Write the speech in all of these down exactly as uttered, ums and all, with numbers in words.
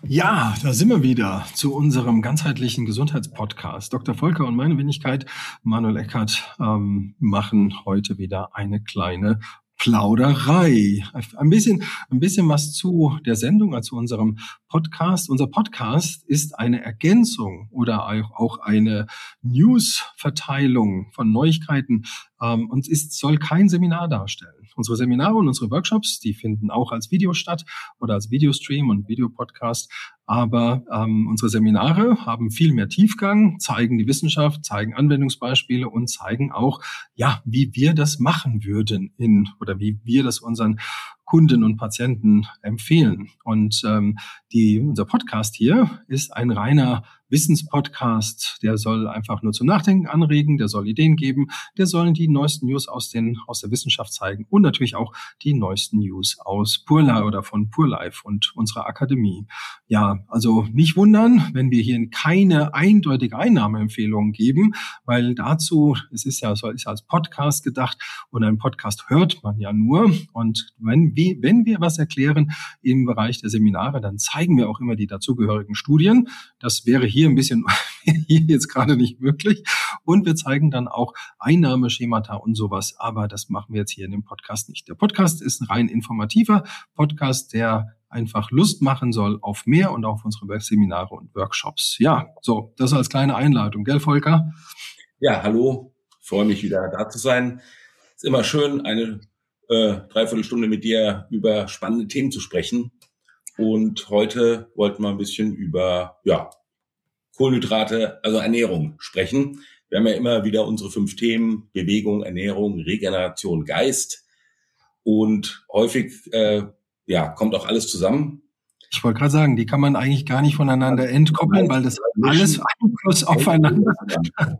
Ja, da sind wir wieder zu unserem ganzheitlichen Gesundheitspodcast. Doktor Volker und meine Wenigkeit, Manuel Eckert, ähm, machen heute wieder eine kleine Plauderei. Ein bisschen, ein bisschen was zu der Sendung, also zu unserem Podcast. Unser Podcast ist eine Ergänzung oder auch eine News-Verteilung von Neuigkeiten ähm, und ist, soll kein Seminar darstellen. Unsere Seminare und unsere Workshops, die finden auch als Video statt oder als Videostream und Videopodcast. Aber ähm, unsere Seminare haben viel mehr Tiefgang, zeigen die Wissenschaft, zeigen Anwendungsbeispiele und zeigen auch, ja, wie wir das machen würden in oder wie wir das unseren Kunden und Patienten empfehlen. Und ähm, die, unser Podcast hier ist ein reiner Wissenspodcast, der soll einfach nur zum Nachdenken anregen, der soll Ideen geben, der soll die neuesten News aus den aus der Wissenschaft zeigen und natürlich auch die neuesten News aus PurLife oder von PurLife und unserer Akademie. Ja, also nicht wundern, wenn wir hier keine eindeutige Einnahmeempfehlung geben, weil dazu, es ist ja so, ist ja als Podcast gedacht und ein Podcast hört man ja nur. Und wenn wir, wenn wir was erklären im Bereich der Seminare, dann zeigen wir auch immer die dazugehörigen Studien. Das wäre hier ein bisschen hier jetzt gerade nicht möglich. Und wir zeigen dann auch Einnahmeschemata und sowas. Aber das machen wir jetzt hier in dem Podcast nicht. Der Podcast ist ein rein informativer Podcast, der einfach Lust machen soll auf mehr und auf unsere Seminare und Workshops. Ja, so, das als kleine Einleitung. Gell, Volker? Ja, hallo. Freue mich wieder da zu sein. Ist immer schön, eine äh, Dreiviertelstunde mit dir über spannende Themen zu sprechen. Und heute wollten wir ein bisschen über, ja, Kohlenhydrate, also Ernährung sprechen. Wir haben ja immer wieder unsere fünf Themen: Bewegung, Ernährung, Regeneration, Geist. Und häufig äh, ja, kommt auch alles zusammen. Ich wollte gerade sagen, die kann man eigentlich gar nicht voneinander entkoppeln, weil das alles Einfluss aufeinander hat.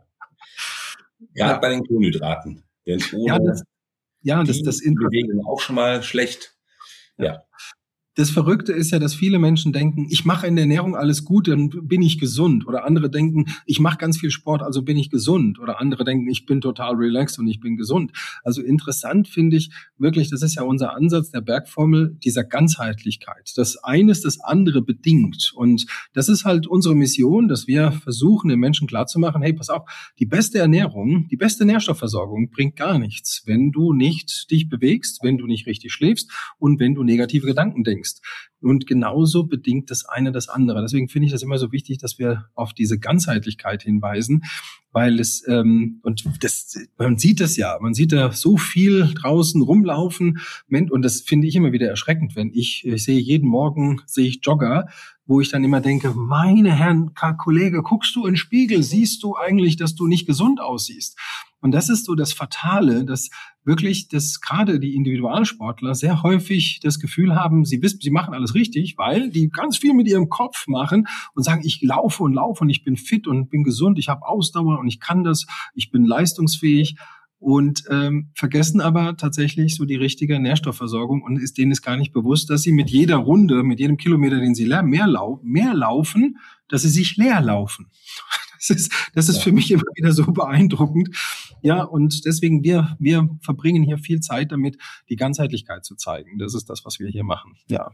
Gerade bei den Kohlenhydraten. Denn ohne ja, das, ja, das, das die Bewegung auch schon mal schlecht. Ja. ja. Das Verrückte ist ja, dass viele Menschen denken, ich mache in der Ernährung alles gut, dann bin ich gesund. Oder andere denken, ich mache ganz viel Sport, also bin ich gesund. Oder andere denken, ich bin total relaxed und ich bin gesund. Also interessant finde ich wirklich, das ist ja unser Ansatz der Bergformel, dieser Ganzheitlichkeit. Das eine ist das andere bedingt. Und das ist halt unsere Mission, dass wir versuchen, den Menschen klarzumachen, hey, pass auf, die beste Ernährung, die beste Nährstoffversorgung bringt gar nichts, wenn du nicht dich bewegst, wenn du nicht richtig schläfst und wenn du negative Gedanken denkst. Und genauso bedingt das eine das andere. Deswegen finde ich das immer so wichtig, dass wir auf diese Ganzheitlichkeit hinweisen, weil es, ähm, und das, man sieht das ja, man sieht da so viel draußen rumlaufen, und das finde ich immer wieder erschreckend, wenn ich, ich sehe jeden Morgen, sehe ich Jogger, wo ich dann immer denke, meine Herren, Kollege, guckst du in den Spiegel, siehst du eigentlich, dass du nicht gesund aussiehst? Und das ist so das Fatale, dass wirklich, dass gerade die Individualsportler sehr häufig das Gefühl haben, sie wissen, sie machen alles richtig, weil die ganz viel mit ihrem Kopf machen und sagen, ich laufe und laufe und ich bin fit und bin gesund, ich habe Ausdauer und ich kann das, ich bin leistungsfähig. Und ähm, vergessen aber tatsächlich so die richtige Nährstoffversorgung und ist denen ist gar nicht bewusst, dass sie mit jeder Runde, mit jedem Kilometer, den sie mehr, lau- mehr laufen, dass sie sich leer laufen. Das ist, das ist für mich immer wieder so beeindruckend. Ja, und deswegen, wir, wir verbringen hier viel Zeit damit, die Ganzheitlichkeit zu zeigen. Das ist das, was wir hier machen. Ja.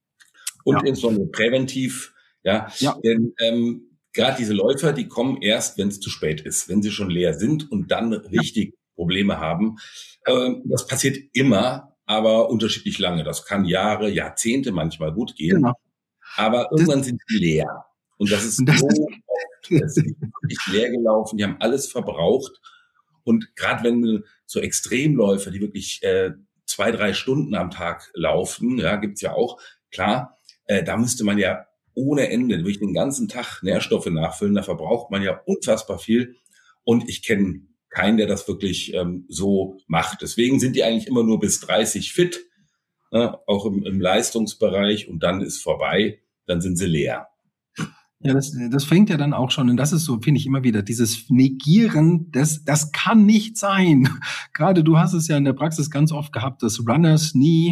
Und ja. insbesondere präventiv, ja. ja. Denn ähm, gerade diese Läufer, die kommen erst, wenn es zu spät ist, wenn sie schon leer sind und dann richtig ja. Probleme haben. Ähm, das passiert immer, aber unterschiedlich lange. Das kann Jahre, Jahrzehnte manchmal gut gehen. Genau. Aber irgendwann das, sind sie leer. Und das ist das so oft. Es sind wirklich leer gelaufen, die haben alles verbraucht. Und gerade wenn so Extremläufer, die wirklich äh, zwei, drei Stunden am Tag laufen, ja, gibt's ja auch, klar, äh, da müsste man ja ohne Ende durch den ganzen Tag Nährstoffe nachfüllen. Da verbraucht man ja unfassbar viel. Und ich kenne keinen, der das wirklich ähm, so macht. Deswegen sind die eigentlich immer nur bis dreißig fit, ne, auch im, im Leistungsbereich. Und dann ist vorbei, dann sind sie leer. Ja, das, das fängt ja dann auch schon, und das ist so, finde ich immer wieder, dieses Negieren, das, das kann nicht sein. Gerade du hast es ja in der Praxis ganz oft gehabt, das Runners Knee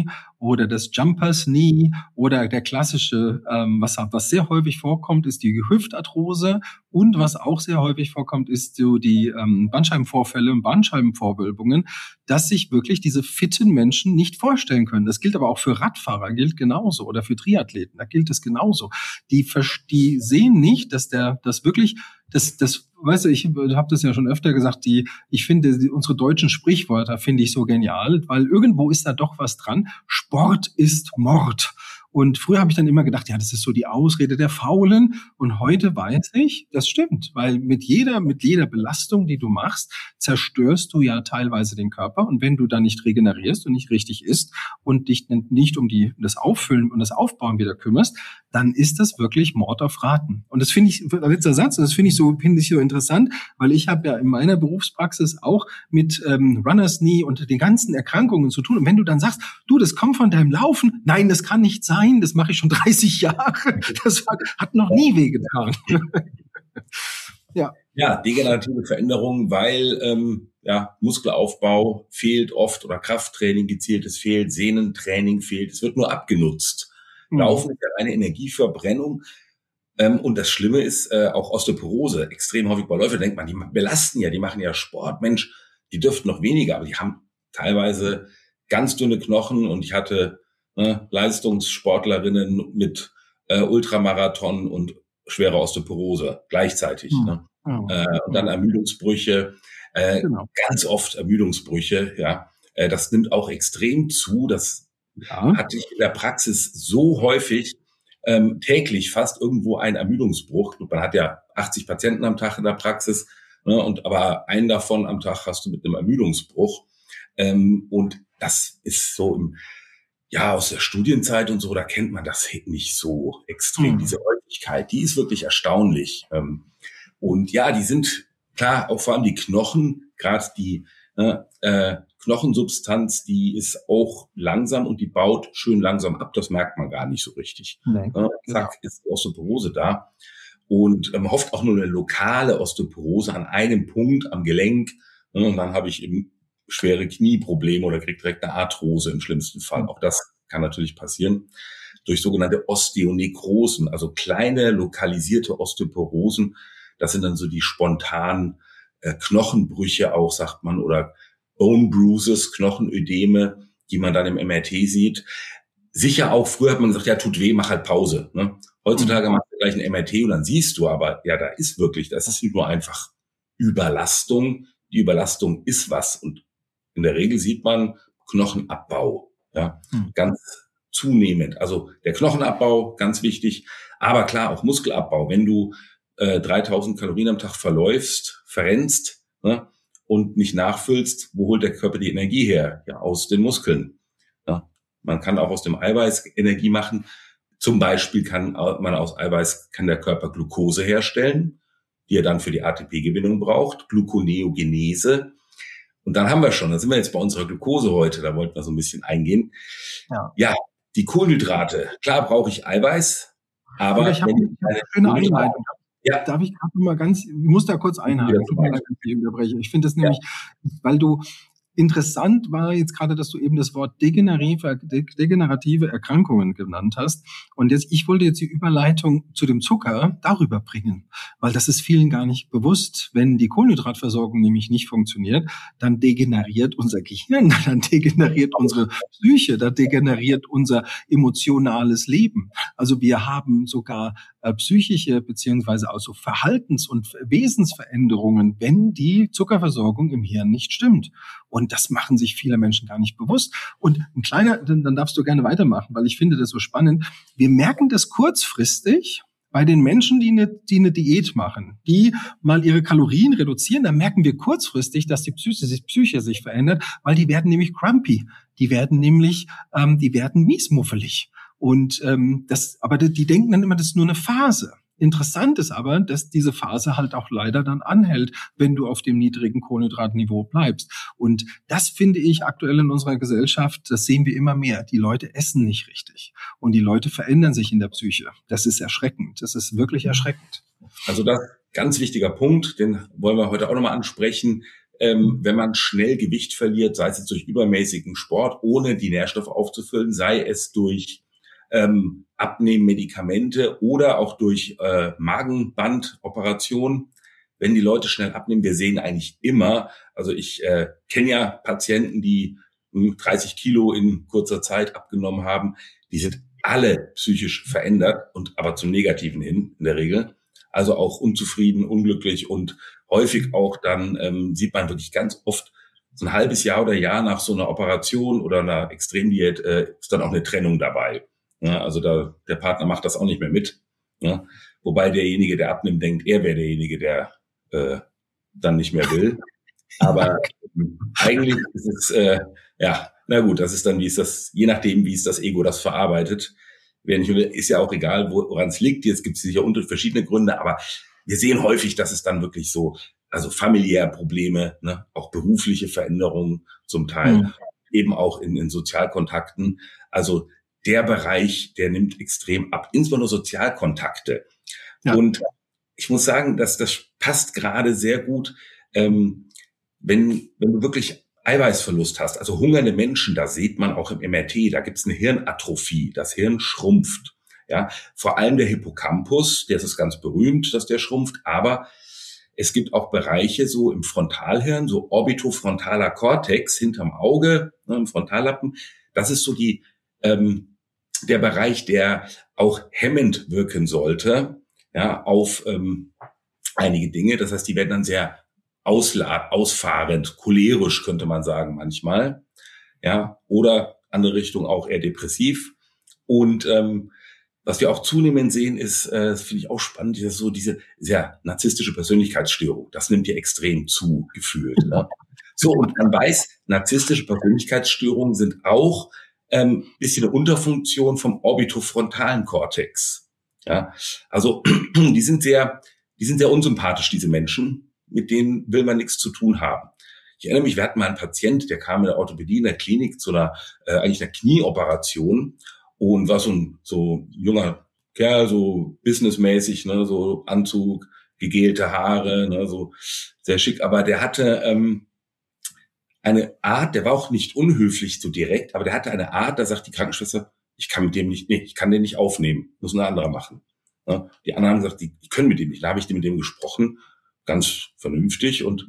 oder das Jumpers Knee oder der klassische, ähm, was, was sehr häufig vorkommt, ist die Hüftarthrose und was auch sehr häufig vorkommt, ist so die ähm, Bandscheibenvorfälle und Bandscheibenvorwölbungen, dass sich wirklich diese fitten Menschen nicht vorstellen können. Das gilt aber auch für Radfahrer, gilt genauso, oder für Triathleten, da gilt es genauso. Die, die sehen nicht, dass der, das wirklich, das, das, weißt du, ich habe das ja schon öfter gesagt, die, ich finde, die, unsere deutschen Sprichwörter finde ich so genial, weil irgendwo ist da doch was dran. Sport ist Mord. Und früher habe ich dann immer gedacht, ja, das ist so die Ausrede der Faulen. Und heute weiß ich, das stimmt, weil mit jeder, mit jeder Belastung, die du machst, zerstörst du ja teilweise den Körper. Und wenn du dann nicht regenerierst und nicht richtig isst und dich nicht um die, das Auffüllen und das Aufbauen wieder kümmerst, dann ist das wirklich Mord auf Raten. Und das finde ich, letzter Satz, das finde ich so, finde ich so interessant, weil ich habe ja in meiner Berufspraxis auch mit ähm, Runners Knee und den ganzen Erkrankungen zu tun. Und wenn du dann sagst, du, das kommt von deinem Laufen, nein, das kann nicht sein. Das mache ich schon dreißig Jahre. Das hat noch nie wehgetan. ja. Ja, degenerative Veränderungen, weil ähm, ja, Muskelaufbau fehlt oft oder Krafttraining gezieltes fehlt, Sehnentraining fehlt. Es wird nur abgenutzt. Mhm. Laufen ist ja eine Energieverbrennung. Ähm, und das Schlimme ist äh, auch Osteoporose. Extrem häufig bei Läufern denkt man, die belasten ja, die machen ja Sport. Mensch, die dürften noch weniger, aber die haben teilweise ganz dünne Knochen. Und ich hatte Ne, Leistungssportlerinnen mit äh, Ultramarathon und schwerer Osteoporose gleichzeitig. Mhm. Ne? Oh. Äh, und dann Ermüdungsbrüche, äh, genau. ganz oft Ermüdungsbrüche. Ja, äh, das nimmt auch extrem zu. Das ja. hatte ich in der Praxis so häufig, ähm, täglich fast irgendwo ein Ermüdungsbruch. Man hat ja achtzig Patienten am Tag in der Praxis, ne, und aber einen davon am Tag hast du mit einem Ermüdungsbruch. Ähm, und das ist so im Ja, aus der Studienzeit und so, da kennt man das nicht so extrem. Mhm. Diese Häufigkeit, die ist wirklich erstaunlich. Und ja, die sind, klar, auch vor allem die Knochen, gerade die äh, Knochensubstanz, die ist auch langsam und die baut schön langsam ab. Das merkt man gar nicht so richtig. Nee, äh, zack, genau. Ist die Osteoporose da. Und man ähm, hofft auch nur eine lokale Osteoporose an einem Punkt am Gelenk. Ne, und dann habe ich eben schwere Knieprobleme oder kriegt direkt eine Arthrose im schlimmsten Fall. Auch das kann natürlich passieren durch sogenannte Osteonekrosen, also kleine lokalisierte Osteoporosen. Das sind dann so die spontanen äh, Knochenbrüche auch, sagt man, oder Bone Bruises, Knochenödeme, die man dann im M R T sieht. Sicher auch, früher hat man gesagt, ja, tut weh, mach halt Pause. Ne? Heutzutage mhm. machst du gleich ein M R T und dann siehst du aber, ja, da ist wirklich, das ist nicht nur einfach Überlastung. Die Überlastung ist was und in der Regel sieht man Knochenabbau, ja, hm. ganz zunehmend. Also der Knochenabbau, ganz wichtig, aber klar auch Muskelabbau. Wenn du äh, dreitausend Kalorien am Tag verläufst, verrennst, ne, und nicht nachfüllst, wo holt der Körper die Energie her? Ja, aus den Muskeln. Ja, man kann auch aus dem Eiweiß Energie machen. Zum Beispiel kann man aus Eiweiß, kann der Körper Glucose herstellen, die er dann für die A T P-Gewinnung braucht, Gluconeogenese. Und dann haben wir schon, da sind wir jetzt bei unserer Glucose heute, da wollten wir so ein bisschen eingehen. Ja, ja, die Kohlenhydrate. Klar brauche ich Eiweiß, aber ich habe eine schöne Einleitung. Ja. Darf ich gerade mal ganz, ich muss da kurz einhaken, tut mir leid, wenn ich unterbreche. Ich finde das nämlich, ja. weil du, interessant war jetzt gerade, dass du eben das Wort degenerative, degenerative Erkrankungen genannt hast. Und jetzt, ich wollte jetzt die Überleitung zu dem Zucker darüber bringen, weil das ist vielen gar nicht bewusst. Wenn die Kohlenhydratversorgung nämlich nicht funktioniert, dann degeneriert unser Gehirn, dann degeneriert unsere Psyche, dann degeneriert unser emotionales Leben. Also wir haben sogar äh, psychische beziehungsweise also Verhaltens- und Wesensveränderungen, wenn die Zuckerversorgung im Hirn nicht stimmt. Und das machen sich viele Menschen gar nicht bewusst. Und ein kleiner, dann, dann darfst du gerne weitermachen, weil ich finde das so spannend. Wir merken das kurzfristig bei den Menschen, die eine, die eine Diät machen, die mal ihre Kalorien reduzieren. Da merken wir kurzfristig, dass die Psyche sich, Psyche sich verändert, weil die werden nämlich grumpy. Die werden nämlich, ähm, die werden miesmuffelig. Und ähm, das, aber die, die denken dann immer, das ist nur eine Phase. Interessant ist aber, dass diese Phase halt auch leider dann anhält, wenn du auf dem niedrigen Kohlenhydratniveau bleibst. Und das finde ich aktuell in unserer Gesellschaft, das sehen wir immer mehr. Die Leute essen nicht richtig und die Leute verändern sich in der Psyche. Das ist erschreckend. Das ist wirklich erschreckend. Also das ganz wichtiger Punkt, den wollen wir heute auch nochmal ansprechen. ähm, wenn man schnell Gewicht verliert, sei es jetzt durch übermäßigen Sport, ohne die Nährstoffe aufzufüllen, sei es durch ähm, Abnehmmedikamente oder auch durch äh, Magenbandoperationen. Wenn die Leute schnell abnehmen, wir sehen eigentlich immer, also ich äh, kenne ja Patienten, die mh, dreißig Kilo in kurzer Zeit abgenommen haben, die sind alle psychisch verändert und aber zum Negativen hin in der Regel. Also auch unzufrieden, unglücklich und häufig auch dann ähm, sieht man wirklich ganz oft so ein halbes Jahr oder Jahr nach so einer Operation oder einer Extremdiät äh, ist dann auch eine Trennung dabei. Ja, also da der Partner macht das auch nicht mehr mit. Ja, wobei derjenige, der abnimmt, denkt, er wäre derjenige, der äh, dann nicht mehr will. Aber ähm, eigentlich ist es, äh, ja, na gut, das ist dann, wie es das, je nachdem, wie es das Ego das verarbeitet. Wenn ich, ist ja auch egal, woran es liegt. Jetzt gibt es sicher unter verschiedene Gründe, aber wir sehen häufig, dass es dann wirklich so, also familiäre Probleme, ne, auch berufliche Veränderungen zum Teil, mhm. eben auch in, in Sozialkontakten. Also der Bereich, der nimmt extrem ab, insbesondere Sozialkontakte. Ja. Und ich muss sagen, dass das passt gerade sehr gut, ähm, wenn, wenn du wirklich Eiweißverlust hast, also hungernde Menschen, da sieht man auch im M R T, da gibt es eine Hirnatrophie, das Hirn schrumpft. Ja, vor allem der Hippocampus, der ist ganz berühmt, dass der schrumpft, aber es gibt auch Bereiche so im Frontalhirn, so orbitofrontaler Kortex hinterm Auge, ne, im Frontallappen, das ist so die ähm, der Bereich, der auch hemmend wirken sollte, ja, auf ähm, einige Dinge. Das heißt, die werden dann sehr Ausla- ausfahrend, cholerisch könnte man sagen manchmal, ja, oder andere Richtung auch eher depressiv. Und ähm, was wir auch zunehmend sehen, ist, äh, das finde ich auch spannend, ist so diese sehr narzisstische Persönlichkeitsstörung. Das nimmt hier extrem zu, gefühlt. Ne? So, und man weiß, narzisstische Persönlichkeitsstörungen sind auch ähm, bisschen eine Unterfunktion vom orbitofrontalen Kortex. Ja, also die sind sehr, die sind sehr unsympathisch, diese Menschen. Mit denen will man nichts zu tun haben. Ich erinnere mich, wir hatten mal einen Patient, der kam in der Orthopädie in der Klinik zu einer, äh, eigentlich einer Knieoperation und war so ein so junger Kerl, so businessmäßig, ne, so Anzug, gegelte Haare, ne, so sehr schick, aber der hatte ähm, eine Art, der war auch nicht unhöflich so direkt, aber der hatte eine Art, da sagt die Krankenschwester, ich kann mit dem nicht, nee, ich kann den nicht aufnehmen, muss ein anderer machen. Ne? Die anderen haben gesagt, die, die können mit dem nicht. Da habe ich mit dem gesprochen, ganz vernünftig, und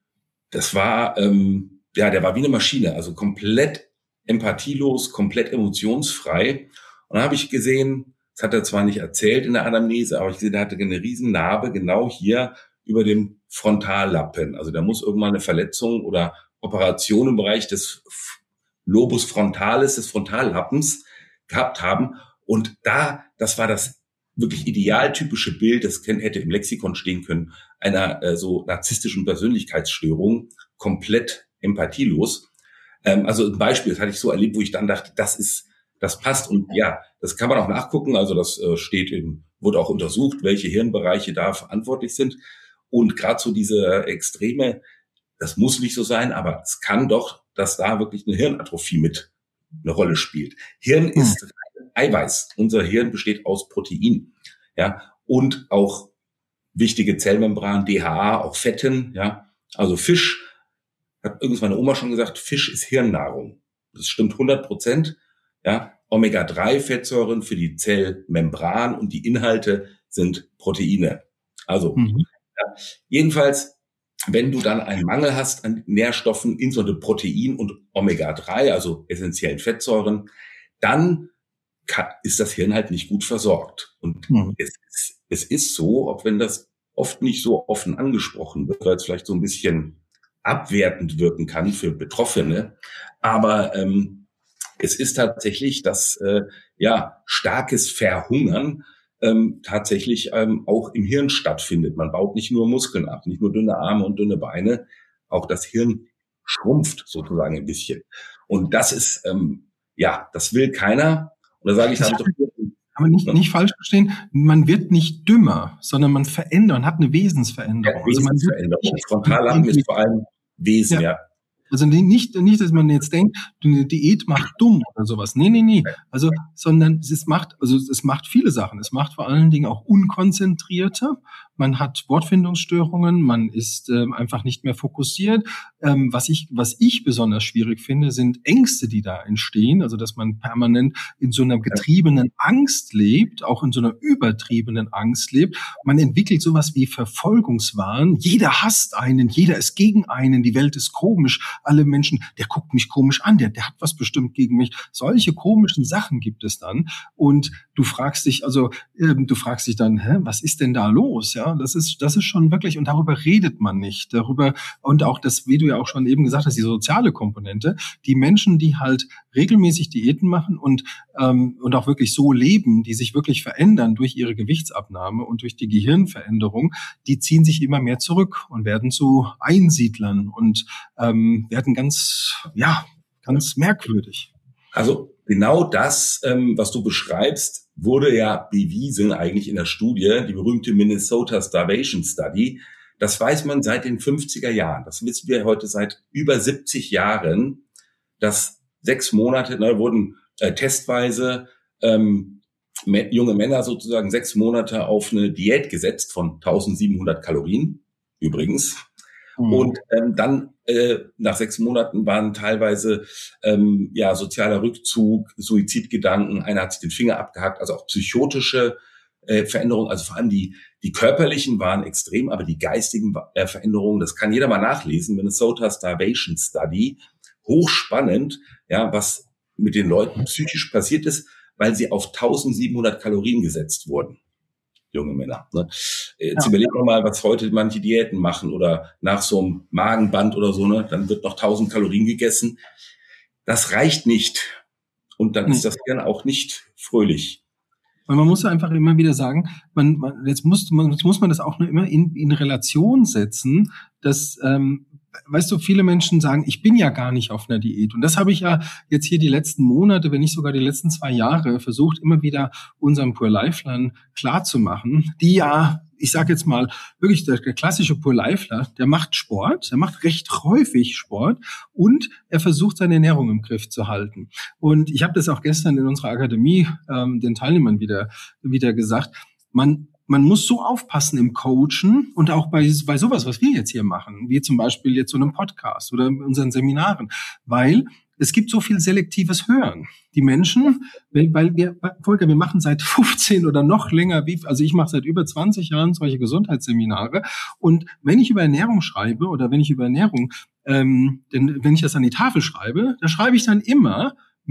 das war, ähm, ja, der war wie eine Maschine, also komplett empathielos, komplett emotionsfrei. Und dann habe ich gesehen, das hat er zwar nicht erzählt in der Anamnese, aber ich gesehen, der hatte eine riesen Narbe genau hier über dem Frontallappen. Also da muss irgendwann eine Verletzung oder Operation im Bereich des Lobus frontalis, des Frontallappens gehabt haben. Und da, das war das wirklich idealtypische Bild, das hätte im Lexikon stehen können, einer äh, so narzisstischen Persönlichkeitsstörung, komplett empathielos. Ähm, also ein Beispiel, das hatte ich so erlebt, wo ich dann dachte, das ist, das passt. Und ja, das kann man auch nachgucken. Also das äh, steht in, wurde auch untersucht, welche Hirnbereiche da verantwortlich sind. Und gerade so diese Extreme, das muss nicht so sein, aber es kann doch, dass da wirklich eine Hirnatrophie mit eine Rolle spielt. Hirn ist Eiweiß. Unser Hirn besteht aus Protein, ja, und auch wichtige Zellmembran, D H A, auch Fetten, ja. Also Fisch, hat irgendwann meine Oma schon gesagt, Fisch ist Hirnnahrung. Das stimmt hundert Prozent, ja. Omega drei Fettsäuren für die Zellmembran und die Inhalte sind Proteine. Also, mhm. ja, jedenfalls, wenn du dann einen Mangel hast an Nährstoffen, insbesondere Protein und Omega drei, also essentiellen Fettsäuren, dann kann, ist das Hirn halt nicht gut versorgt. Und mhm. es, ist, es ist so, auch wenn das oft nicht so offen angesprochen wird, weil es vielleicht so ein bisschen abwertend wirken kann für Betroffene, aber ähm, es ist tatsächlich, dass äh, ja starkes Verhungern ähm, tatsächlich ähm, auch im Hirn stattfindet. Man baut nicht nur Muskeln ab, nicht nur dünne Arme und dünne Beine, auch das Hirn schrumpft sozusagen ein bisschen. Und das ist, ähm, ja, das will keiner. Und da sage ich dann doch, aber nicht, nicht falsch verstehen, man wird nicht dümmer, sondern man verändert, man hat eine Wesensveränderung. Ja, Wesensveränderung. Also Frontallappen ist vor allem Wesen, ja. ja. Also nicht, nicht, dass man jetzt denkt, eine Diät macht dumm oder sowas. Nee, nee, nee. Also, sondern es macht, also es macht viele Sachen. Es macht vor allen Dingen auch unkonzentrierter. man hat Wortfindungsstörungen, man ist ähm, einfach nicht mehr fokussiert. Ähm, was ich, was ich besonders schwierig finde, sind Ängste, die da entstehen. Also, dass man permanent in so einer getriebenen Angst lebt, auch in so einer übertriebenen Angst lebt. Man entwickelt sowas wie Verfolgungswahn. Jeder hasst einen, jeder ist gegen einen, die Welt ist komisch. Alle Menschen, der guckt mich komisch an, der, der hat was bestimmt gegen mich. Solche komischen Sachen gibt es dann. Und du fragst dich, also, ähm, du fragst dich dann, hä, was ist denn da los? Ja, das ist, das ist schon wirklich, und darüber redet man nicht. Darüber, und auch das, wie du ja auch schon eben gesagt hast, die soziale Komponente. Die Menschen, die halt regelmäßig Diäten machen und, ähm, und auch wirklich so leben, die sich wirklich verändern durch ihre Gewichtsabnahme und durch die Gehirnveränderung, die ziehen sich immer mehr zurück und werden zu Einsiedlern und ähm, werden ganz, ja, ganz merkwürdig. Also genau das, ähm, was du beschreibst, wurde ja bewiesen eigentlich in der Studie, die berühmte Minnesota Starvation Study. Das weiß man seit den fünfziger Jahren. Das wissen wir heute seit über siebzig Jahren, dass sechs Monate, da wurden äh, testweise ähm, junge Männer sozusagen sechs Monate auf eine Diät gesetzt von eintausendsiebenhundert Kalorien, übrigens. Mhm. Und ähm, dann äh, nach sechs Monaten waren teilweise ähm, ja sozialer Rückzug, Suizidgedanken, einer hat sich den Finger abgehackt, also auch psychotische äh, Veränderungen, also vor allem die die körperlichen waren extrem, aber die geistigen äh, Veränderungen, das kann jeder mal nachlesen, Minnesota Starvation Study, hochspannend, ja, was mit den Leuten psychisch passiert ist, weil sie auf eintausendsiebenhundert Kalorien gesetzt wurden. Junge Männer. Ne? Jetzt ja. Überlegen wir mal, was heute manche Diäten machen oder nach so einem Magenband oder so, ne, dann wird noch tausend Kalorien gegessen. Das reicht nicht. Und dann hm. ist das Hirn auch nicht fröhlich. Weil man muss einfach immer wieder sagen, man, man jetzt muss man jetzt muss man das auch nur immer in, in Relation setzen, dass ähm, weißt du, viele Menschen sagen, ich bin ja gar nicht auf einer Diät. Und das habe ich ja jetzt hier die letzten Monate, wenn nicht sogar die letzten zwei Jahre versucht, immer wieder unseren Poor Lifelern klarzumachen, die ja, ich sage jetzt mal, wirklich der, der klassische Poor Lifeler, der macht Sport, der macht recht häufig Sport und er versucht, seine Ernährung im Griff zu halten. Und ich habe das auch gestern in unserer Akademie ähm, den Teilnehmern wieder, wieder gesagt, man Man muss so aufpassen im Coachen und auch bei, bei sowas, was wir jetzt hier machen, wie zum Beispiel jetzt so einem Podcast oder in unseren Seminaren, weil es gibt so viel selektives Hören. Die Menschen, weil wir, Volker, wir machen seit fünfzehn oder noch länger, wie, also ich mache seit über zwanzig Jahren solche Gesundheitsseminare und wenn ich über Ernährung schreibe oder wenn ich über Ernährung, ähm, denn wenn ich das an die Tafel schreibe, da schreibe ich dann immer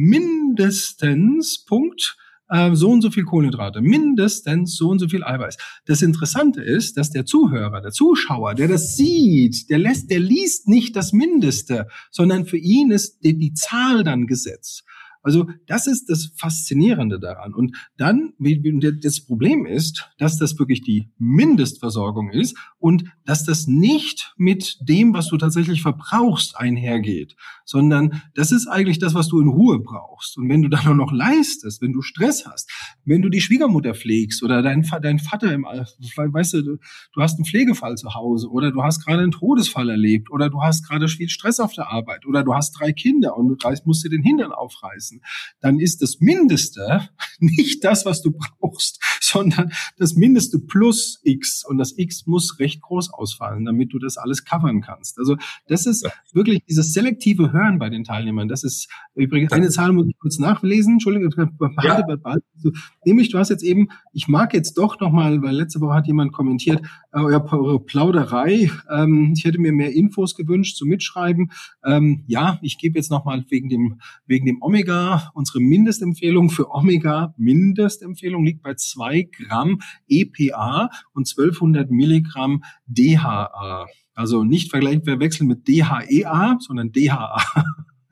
mindestens Punkt, so und so viel Kohlenhydrate, mindestens so und so viel Eiweiß. Das Interessante ist, dass der Zuhörer, der Zuschauer, der das sieht, der lässt, der liest nicht das Mindeste, sondern für ihn ist die, die Zahl dann Gesetz. Also das ist das Faszinierende daran. Und dann, das Problem ist, dass das wirklich die Mindestversorgung ist und dass das nicht mit dem, was du tatsächlich verbrauchst, einhergeht, sondern das ist eigentlich das, was du in Ruhe brauchst. Und wenn du dann auch noch leistest, wenn du Stress hast, wenn du die Schwiegermutter pflegst oder dein, dein Vater im, weißt du, du hast einen Pflegefall zu Hause oder du hast gerade einen Todesfall erlebt oder du hast gerade viel Stress auf der Arbeit oder du hast drei Kinder und du musst dir den Hintern aufreißen, dann ist das Mindeste nicht das, was du brauchst, sondern das Mindeste plus X. Und das X muss recht groß ausfallen, damit du das alles covern kannst. Also das ist wirklich dieses selektive Hören bei den Teilnehmern. Das ist übrigens, eine Zahl muss ich kurz nachlesen. Entschuldigung, behalte, ja. behalte. Nämlich, du hast jetzt eben, ich mag jetzt doch nochmal, weil letzte Woche hat jemand kommentiert, eure Plauderei, ähm, ich hätte mir mehr Infos gewünscht zum Mitschreiben. Ähm, ja, ich gebe jetzt nochmal wegen dem, wegen dem Omega. Unsere Mindestempfehlung für Omega, Mindestempfehlung liegt bei zwei Gramm E P A und zwölfhundert Milligramm D H A. Also nicht vergleichen, verwechseln mit D H E A, sondern D H A.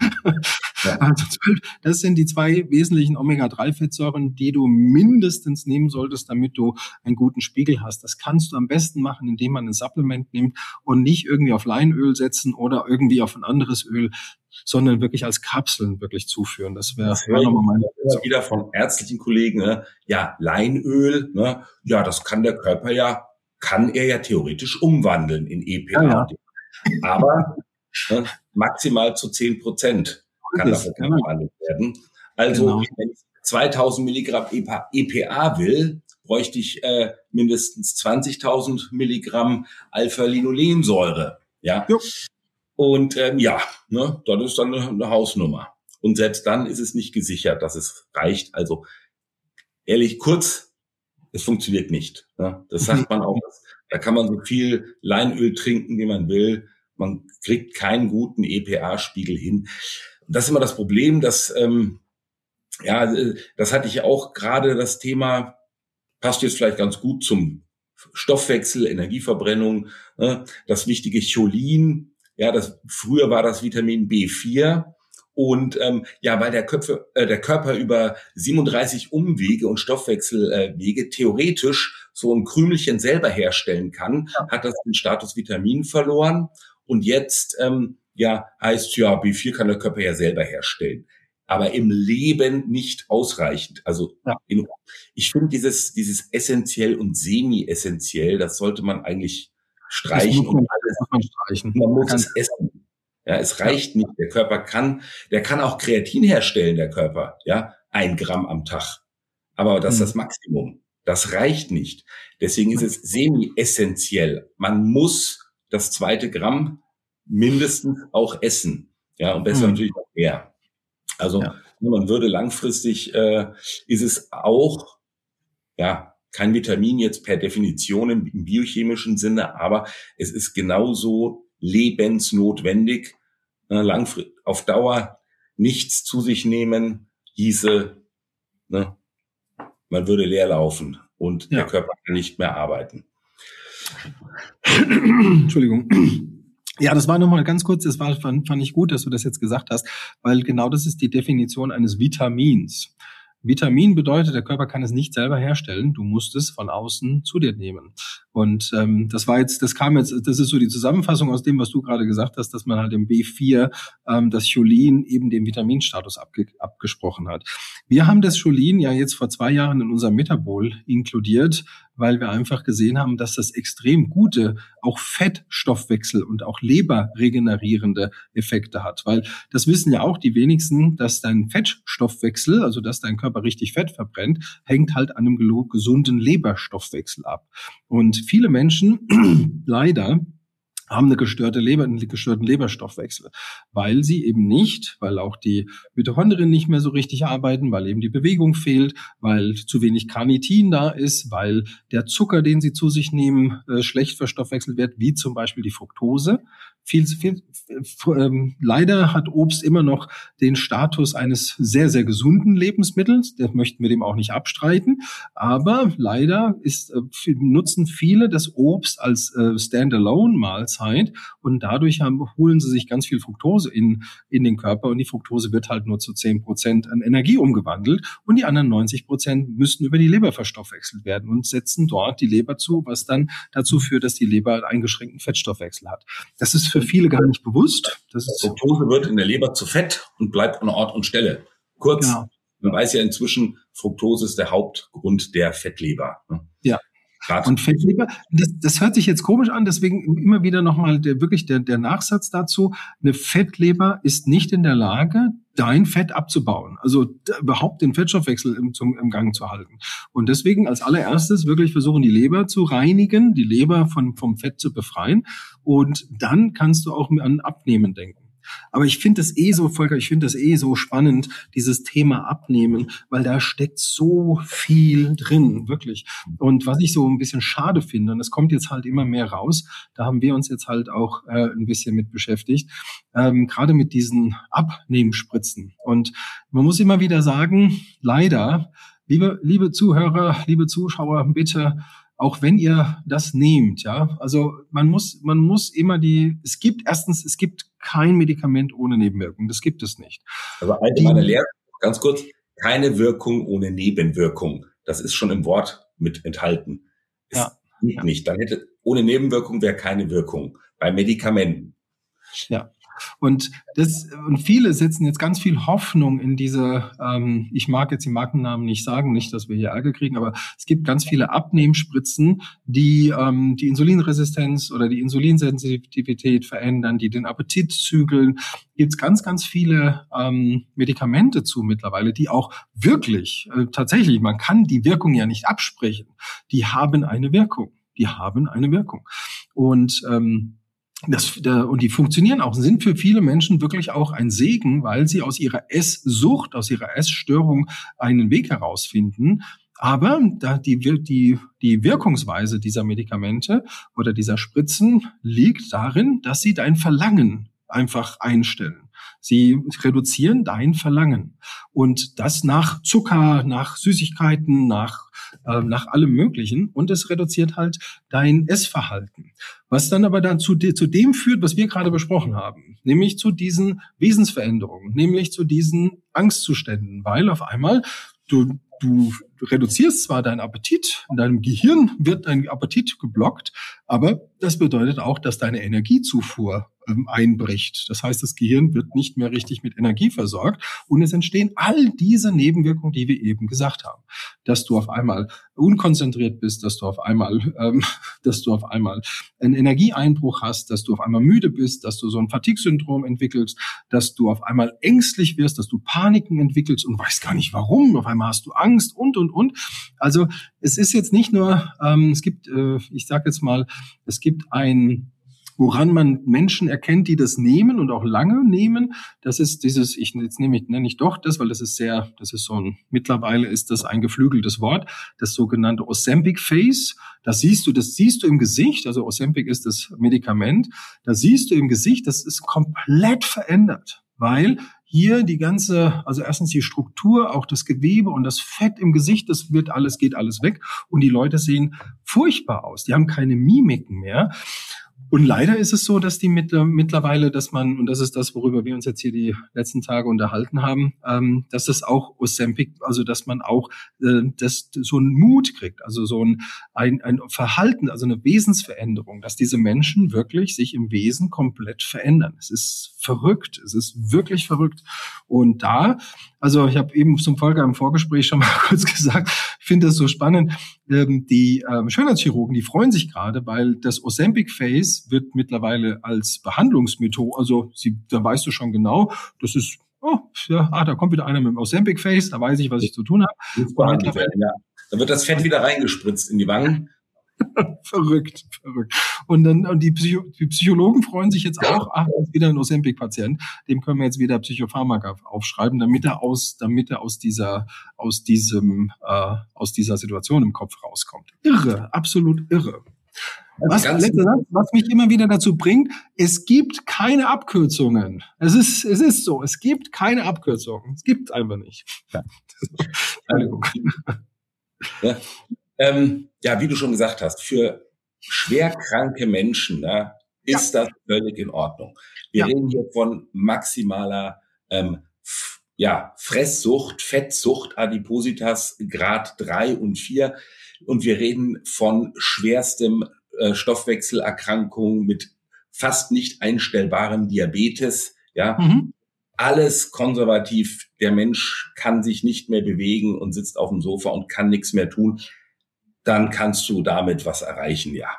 Ja. Also das sind die zwei wesentlichen Omega drei Fettsäuren, die du mindestens nehmen solltest, damit du einen guten Spiegel hast. Das kannst du am besten machen, indem man ein Supplement nimmt und nicht irgendwie auf Leinöl setzen oder irgendwie auf ein anderes Öl, sondern wirklich als Kapseln wirklich zuführen. Das wäre wär nochmal meine Empfehlung. Wieder von ärztlichen Kollegen, ne? Ja, Leinöl, ne? Ja, das kann der Körper ja, kann er ja theoretisch umwandeln in E P A. Ja, ja. Aber ne, maximal zu zehn Prozent kann das umgewandelt werden. Also, genau. Wenn ich zweitausend Milligramm E P A will, bräuchte ich äh, mindestens zwanzigtausend Milligramm Alpha-Linolensäure. Ja. Jo. Und ähm, ja, ne, das ist dann eine, eine Hausnummer. Und selbst dann ist es nicht gesichert, dass es reicht. Also ehrlich, kurz, es funktioniert nicht. Ne? Das sagt man auch. Da kann man so viel Leinöl trinken, wie man will. Man kriegt keinen guten E P A-Spiegel hin. Und das ist immer das Problem, dass, ähm, ja, das hatte ich auch gerade, das Thema passt jetzt vielleicht ganz gut zum Stoffwechsel, Energieverbrennung, ne? Das wichtige Cholin, ja, das früher war das Vitamin B vier. Und ähm, ja, weil der, Köpfe, äh, der Körper über siebenunddreißig Umwege und Stoffwechselwege äh, theoretisch so ein Krümelchen selber herstellen kann, ja. Hat das den Status Vitamin verloren. Und jetzt ähm, ja heißt ja, B vier kann der Körper ja selber herstellen, aber im Leben nicht ausreichend. Also ja. in, ich finde dieses dieses essentiell und semi-essentiell, das sollte man eigentlich streichen. Man, und alles, man, streichen. man muss es essen. Ja, es reicht nicht. Der Körper kann, der kann auch Kreatin herstellen, der Körper, ja, ein Gramm am Tag. Aber das ist das Maximum. Das reicht nicht. Deswegen ist es semi-essentiell. Man muss das zweite Gramm mindestens auch essen. Ja, und besser mhm. natürlich noch mehr. Also, ja. man würde langfristig, äh, ist es auch, ja, kein Vitamin jetzt per Definition im, im biochemischen Sinne, aber es ist genauso lebensnotwendig, äh, langfristig, auf Dauer nichts zu sich nehmen, hieße, ne, man würde leer laufen und ja. der Körper kann nicht mehr arbeiten. Entschuldigung. Ja, das war nochmal ganz kurz, das war, fand, fand ich gut, dass du das jetzt gesagt hast, weil genau das ist die Definition eines Vitamins. Vitamin bedeutet, der Körper kann es nicht selber herstellen, du musst es von außen zu dir nehmen. Und ähm, das war jetzt, das kam jetzt, das ist so die Zusammenfassung aus dem, was du gerade gesagt hast, dass man halt im B vier ähm, das Cholin eben den Vitaminstatus abge, abgesprochen hat. Wir haben das Cholin ja jetzt vor zwei Jahren in unserem Metabol inkludiert, weil wir einfach gesehen haben, dass das extrem gute, auch Fettstoffwechsel und auch leberregenerierende Effekte hat. Weil das wissen ja auch die wenigsten, dass dein Fettstoffwechsel, also dass dein Körper richtig Fett verbrennt, hängt halt an einem gesunden Leberstoffwechsel ab. Und viele Menschen, leider, haben eine gestörte Leber, einen gestörten Leberstoffwechsel, weil sie eben nicht, weil auch die Mitochondrien nicht mehr so richtig arbeiten, weil eben die Bewegung fehlt, weil zu wenig Carnitin da ist, weil der Zucker, den sie zu sich nehmen, äh, schlecht verstoffwechselt wird, wie zum Beispiel die Fructose. Viel, viel, ähm, leider hat Obst immer noch den Status eines sehr, sehr gesunden Lebensmittels. Das möchten wir dem auch nicht abstreiten. Aber leider ist, äh, nutzen viele das Obst als äh, Standalone-Mahlzeit und dadurch haben, holen sie sich ganz viel Fructose in, in den Körper und die Fructose wird halt nur zu zehn Prozent an Energie umgewandelt und die anderen neunzig Prozent müssten über die Leber verstoffwechselt werden und setzen dort die Leber zu, was dann dazu führt, dass die Leber einen eingeschränkten Fettstoffwechsel hat. Das ist für viele gar nicht bewusst. Das ist Fructose wird in der Leber zu Fett und bleibt an Ort und Stelle. Kurz, genau. Man weiß ja inzwischen, Fructose ist der Hauptgrund der Fettleber. Ja. Grad. Und Fettleber, das, das hört sich jetzt komisch an, deswegen immer wieder nochmal der, wirklich der, der Nachsatz dazu. Eine Fettleber ist nicht in der Lage, dein Fett abzubauen, also überhaupt den Fettstoffwechsel im, zum, im Gang zu halten. Und deswegen als allererstes wirklich versuchen, die Leber zu reinigen, die Leber von, vom Fett zu befreien und dann kannst du auch an Abnehmen denken. Aber ich finde das eh so, Volker, ich finde das eh so spannend, dieses Thema Abnehmen, weil da steckt so viel drin, wirklich. Und was ich so ein bisschen schade finde, und das kommt jetzt halt immer mehr raus, da haben wir uns jetzt halt auch äh, ein bisschen mit beschäftigt, ähm, gerade mit diesen Abnehmspritzen. Und man muss immer wieder sagen, leider, liebe, liebe Zuhörer, liebe Zuschauer, bitte, auch wenn ihr das nehmt, ja, also man muss, man muss immer die, es gibt erstens, es gibt kein Medikament ohne Nebenwirkung, das gibt es nicht. Also allgemeine Lehre, ganz kurz, keine Wirkung ohne Nebenwirkung. Das ist schon im Wort mit enthalten. Es ja. geht nicht. Dann hätte, ohne Nebenwirkung wäre keine Wirkung. Bei Medikamenten. Ja. Und das, und viele setzen jetzt ganz viel Hoffnung in diese, ähm, ich mag jetzt die Markennamen nicht sagen, nicht, dass wir hier Ärger kriegen, aber es gibt ganz viele Abnehmspritzen, die ähm, die Insulinresistenz oder die Insulinsensitivität verändern, die den Appetit zügeln. Gibt es ganz, ganz viele ähm, Medikamente zu mittlerweile, die auch wirklich, äh, tatsächlich, man kann die Wirkung ja nicht absprechen, die haben eine Wirkung. Die haben eine Wirkung. Und ähm, Das, da, und die funktionieren auch, sind für viele Menschen wirklich auch ein Segen, weil sie aus ihrer Esssucht, aus ihrer Essstörung einen Weg herausfinden. Aber da die, die, die Wirkungsweise dieser Medikamente oder dieser Spritzen liegt darin, dass sie dein Verlangen einfach einstellen. Sie reduzieren dein Verlangen. Und das nach Zucker, nach Süßigkeiten, nach, äh, nach allem Möglichen. Und es reduziert halt dein Essverhalten. Was dann aber dann zu, de- zu dem führt, was wir gerade besprochen haben. Nämlich zu diesen Wesensveränderungen. Nämlich zu diesen Angstzuständen. Weil auf einmal du, du reduzierst zwar deinen Appetit, in deinem Gehirn wird dein Appetit geblockt, aber das bedeutet auch, dass deine Energiezufuhr ähm, einbricht. Das heißt, das Gehirn wird nicht mehr richtig mit Energie versorgt und es entstehen all diese Nebenwirkungen, die wir eben gesagt haben. Dass du auf einmal unkonzentriert bist, dass du auf einmal, ähm, dass du auf einmal einen Energieeinbruch hast, dass du auf einmal müde bist, dass du so ein Fatigue-Syndrom entwickelst, dass du auf einmal ängstlich wirst, dass du Paniken entwickelst und weißt gar nicht warum. Auf einmal hast du Angst und, und, und. Also es ist jetzt nicht nur, ähm, es gibt, äh, ich sage jetzt mal, es gibt ein, woran man Menschen erkennt, die das nehmen und auch lange nehmen. Das ist dieses, ich jetzt nehme ich nenne ich doch das, weil das ist sehr, das ist so ein, mittlerweile ist das ein geflügeltes Wort, das sogenannte Ozempic Face. Das siehst du, das siehst du im Gesicht. Also Ozempic ist das Medikament. Da siehst du im Gesicht, das ist komplett verändert, weil hier die ganze, also erstens die Struktur, auch das Gewebe und das Fett im Gesicht, das wird alles, geht alles weg und die Leute sehen furchtbar aus. Die haben keine Mimiken mehr. Und leider ist es so, dass die mit, äh, mittlerweile, dass man, und das ist das, worüber wir uns jetzt hier die letzten Tage unterhalten haben, ähm, dass es auch Ozempic, also dass man auch äh, das, so einen Mut kriegt, also so ein, ein, ein Verhalten, also eine Wesensveränderung, dass diese Menschen wirklich sich im Wesen komplett verändern. Es ist verrückt, es ist wirklich verrückt. Und da, also ich habe eben zum Volker im Vorgespräch schon mal kurz gesagt, ich finde das so spannend, ähm, die ähm, Schönheitschirurgen, die freuen sich gerade, weil das Ozempic Face wird mittlerweile als Behandlungsmethode, also sie, da weißt du schon genau, das ist, oh, ja, ah, da kommt wieder einer mit dem Ozempic Face, da weiß ich, was ich zu tun habe. Ja. Da wird das Fett wieder reingespritzt in die Wangen. Verrückt, verrückt. Und dann und die, Psycho, die Psychologen freuen sich jetzt auch, ach, das ist wieder ein Ozempic-Patient, dem können wir jetzt wieder Psychopharmaka aufschreiben, damit er aus, damit er aus dieser, aus diesem, äh, aus dieser Situation im Kopf rauskommt. Irre, absolut irre. Was, letzter Satz, was mich immer wieder dazu bringt, es gibt keine Abkürzungen. Es ist, es ist so, es gibt keine Abkürzungen. Es gibt einfach nicht. Ja. Entschuldigung. Ja. Ähm, ja, wie du schon gesagt hast, für schwerkranke Menschen ja, ist ja. das völlig in Ordnung. Wir ja. reden hier von maximaler ähm, f- ja, Fresssucht, Fettsucht, Adipositas Grad drei und vier. Und wir reden von schwerstem äh, Stoffwechselerkrankung mit fast nicht einstellbarem Diabetes. Ja, mhm. Alles konservativ. Der Mensch kann sich nicht mehr bewegen und sitzt auf dem Sofa und kann nichts mehr tun. Dann kannst du damit was erreichen, ja.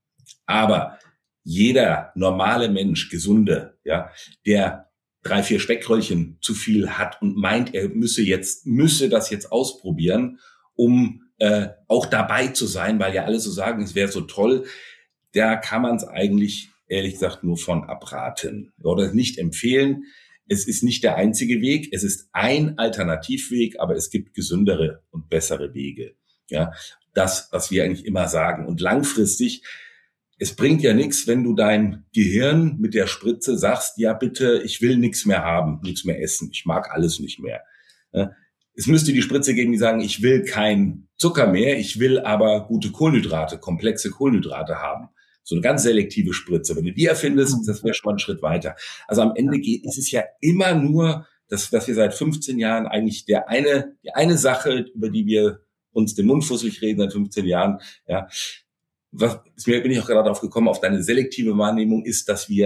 Aber jeder normale Mensch, gesunde, ja, der drei, vier Speckröllchen zu viel hat und meint, er müsse jetzt, müsse das jetzt ausprobieren, um äh, auch dabei zu sein, weil ja alle so sagen, es wäre so toll, da kann man es eigentlich, ehrlich gesagt, nur von abraten oder nicht empfehlen. Es ist nicht der einzige Weg, es ist ein Alternativweg, aber es gibt gesündere und bessere Wege, ja. Das, was wir eigentlich immer sagen. Und langfristig, es bringt ja nichts, wenn du dein Gehirn mit der Spritze sagst, ja bitte, ich will nichts mehr haben, nichts mehr essen, ich mag alles nicht mehr. Es müsste die Spritze geben, die sagen, ich will kein Zucker mehr, ich will aber gute Kohlenhydrate, komplexe Kohlenhydrate haben. So eine ganz selektive Spritze. Wenn du die erfindest, das wäre schon mal ein Schritt weiter. Also am Ende geht, ist es ja immer nur, dass, dass wir seit fünfzehn Jahren eigentlich der eine, die eine Sache, über die wir uns den Mund fusselig reden seit fünfzehn Jahren, ja. Was, ist mir, bin ich auch gerade darauf gekommen, auf deine selektive Wahrnehmung ist, dass wir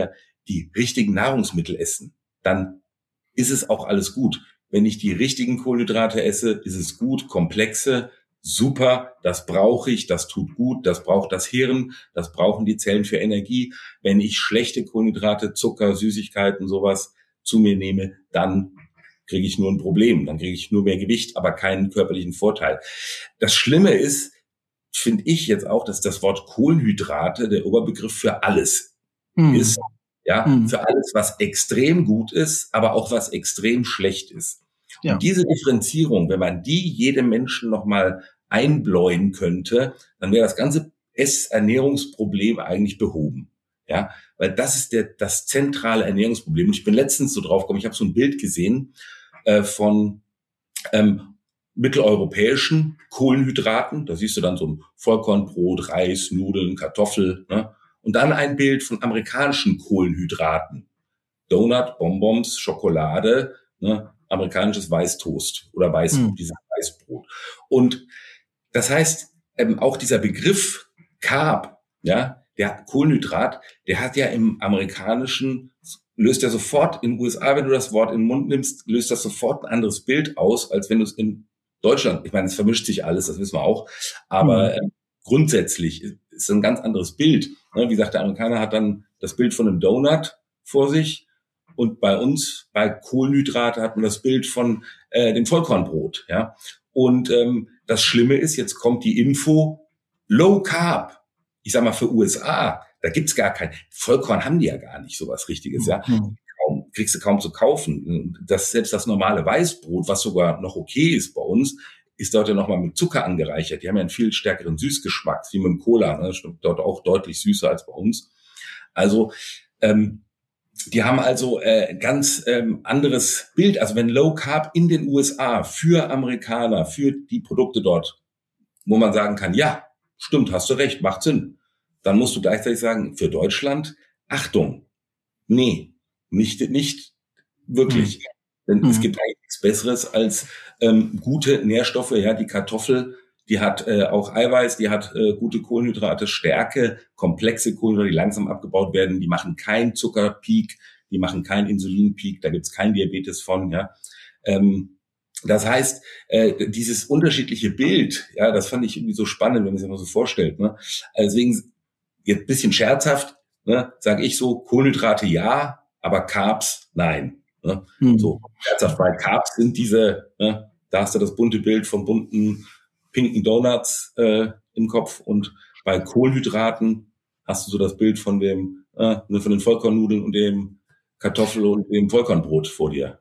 die richtigen Nahrungsmittel essen, dann ist es auch alles gut. Wenn ich die richtigen Kohlenhydrate esse, ist es gut. Komplexe, super, das brauche ich, das tut gut, das braucht das Hirn, das brauchen die Zellen für Energie. Wenn ich schlechte Kohlenhydrate, Zucker, Süßigkeiten, sowas zu mir nehme, dann kriege ich nur ein Problem, dann kriege ich nur mehr Gewicht, aber keinen körperlichen Vorteil. Das Schlimme ist, finde ich jetzt auch, dass das Wort Kohlenhydrate der Oberbegriff für alles hm. ist. Ja, hm. für alles, was extrem gut ist, aber auch was extrem schlecht ist. Ja. Und diese Differenzierung, wenn man die jedem Menschen nochmal einbläuen könnte, dann wäre das ganze Essernährungsproblem eigentlich behoben. Ja, weil das ist der, das zentrale Ernährungsproblem. Und ich bin letztens so drauf gekommen, ich habe so ein Bild gesehen äh, von ähm, mitteleuropäischen Kohlenhydraten. Da siehst du dann so ein Vollkornbrot, Reis, Nudeln, Kartoffel, ne? Und dann ein Bild von amerikanischen Kohlenhydraten. Donut, Bonbons, Schokolade, ne? Amerikanisches Weißtoast oder Weiß, hm. dieses Weißbrot. Und das heißt, ähm, auch dieser Begriff Carb, ja, der Kohlenhydrat, der hat ja im amerikanischen, löst ja sofort in den U S A, wenn du das Wort in den Mund nimmst, löst das sofort ein anderes Bild aus, als wenn du es in Deutschland, ich meine, es vermischt sich alles, das wissen wir auch, aber hm. äh, grundsätzlich ist ein ganz anderes Bild. Wie gesagt, der Amerikaner hat dann das Bild von einem Donut vor sich und bei uns, bei Kohlenhydrate, hat man das Bild von äh, dem Vollkornbrot. Ja? Und ähm, das Schlimme ist, jetzt kommt die Info, Low Carb. Ich sag mal, für U S A, da gibt's gar kein, Vollkorn haben die ja gar nicht, sowas Richtiges. Ja, mhm. kaum, kriegst du kaum zu kaufen. Das, selbst das normale Weißbrot, was sogar noch okay ist bei uns, ist dort ja nochmal mit Zucker angereichert. Die haben ja einen viel stärkeren Süßgeschmack, wie mit dem Cola. Ne? Das stimmt dort auch deutlich süßer als bei uns. Also, ähm, die haben also äh, ganz ähm, anderes Bild. Also wenn Low Carb in den U S A für Amerikaner, für die Produkte dort, wo man sagen kann, ja, stimmt, hast du recht, macht Sinn. Dann musst du gleichzeitig sagen, für Deutschland, Achtung, nee, nicht, nicht wirklich. Hm. Denn mhm. es gibt eigentlich nichts Besseres als ähm, gute Nährstoffe. Ja, die Kartoffel, die hat äh, auch Eiweiß, die hat äh, gute Kohlenhydrate, Stärke, komplexe Kohlenhydrate, die langsam abgebaut werden. Die machen keinen Zuckerpeak, die machen keinen Insulinpeak, da gibt's keinen Diabetes von. Ja, ähm, das heißt, äh, dieses unterschiedliche Bild, ja, das fand ich irgendwie so spannend, wenn man sich das mal so vorstellt. Ne? Deswegen jetzt ein bisschen scherzhaft, ne, sage ich so: Kohlenhydrate ja, aber Carbs nein. Ne? Hm. So, scherzhaft, weil Carbs sind diese, ne, da hast du das bunte Bild von bunten pinken Donuts äh, im Kopf, und bei Kohlenhydraten hast du so das Bild von dem, äh, von den Vollkornnudeln und dem Kartoffel und dem Vollkornbrot vor dir.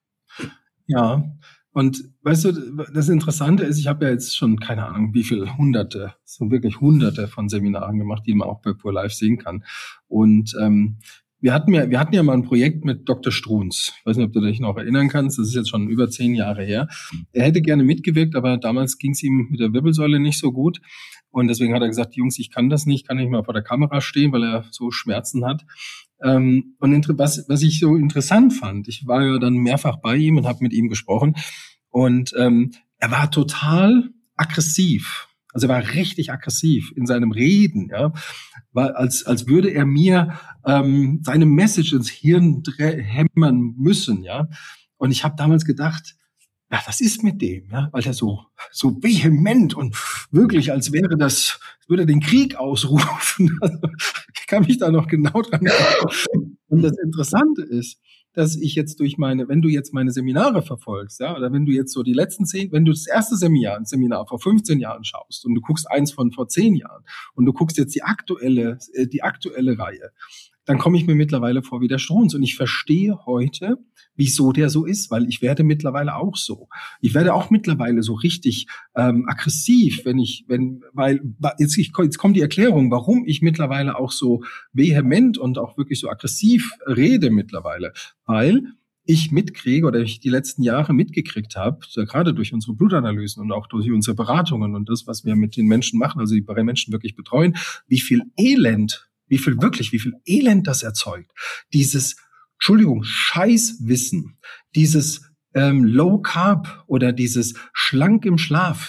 Ja, und weißt du, das Interessante ist, ich habe ja jetzt schon, keine Ahnung, wie viele hunderte, so wirklich hunderte von Seminaren gemacht, die man auch bei Pure Life sehen kann. Und ähm, Wir hatten ja, wir hatten ja mal ein Projekt mit Doktor Strunz. Ich weiß nicht, ob du dich noch erinnern kannst. Das ist jetzt schon über zehn Jahre her. Er hätte gerne mitgewirkt, aber damals ging es ihm mit der Wirbelsäule nicht so gut. Und deswegen hat er gesagt, Jungs, ich kann das nicht, kann nicht mal vor der Kamera stehen, weil er so Schmerzen hat. Und was, was ich so interessant fand, ich war ja dann mehrfach bei ihm und habe mit ihm gesprochen. Und ähm, er war total aggressiv. Also er war richtig aggressiv in seinem Reden, ja, war als als würde er mir ähm, seine Message ins Hirn hämmern müssen, ja. Und ich habe damals gedacht, ja, was ist mit dem, ja, weil er so so vehement und wirklich, als wäre das, würde er den Krieg ausrufen. Also, ich kann mich da noch genau dran erinnern. Und das Interessante ist, dass ich jetzt durch meine, wenn du jetzt meine Seminare verfolgst, ja, oder wenn du jetzt so die letzten zehn, wenn du das erste Seminar, ein Seminar vor fünfzehn Jahren schaust und du guckst eins von vor zehn Jahren und du guckst jetzt die aktuelle, die aktuelle Reihe, dann komme ich mir mittlerweile vor wie der Strunz. Und ich verstehe heute, wieso der so ist, weil ich werde mittlerweile auch so. Ich werde auch mittlerweile so richtig ähm, aggressiv, wenn ich, wenn, weil jetzt, ich, jetzt kommt die Erklärung, warum ich mittlerweile auch so vehement und auch wirklich so aggressiv rede mittlerweile, weil ich mitkriege oder ich die letzten Jahre mitgekriegt habe, gerade durch unsere Blutanalysen und auch durch unsere Beratungen und das, was wir mit den Menschen machen, also die Menschen wirklich betreuen, wie viel Elend, wie viel wirklich, wie viel Elend das erzeugt. Dieses, Entschuldigung, Scheißwissen, dieses ähm, Low Carb oder dieses schlank im Schlaf,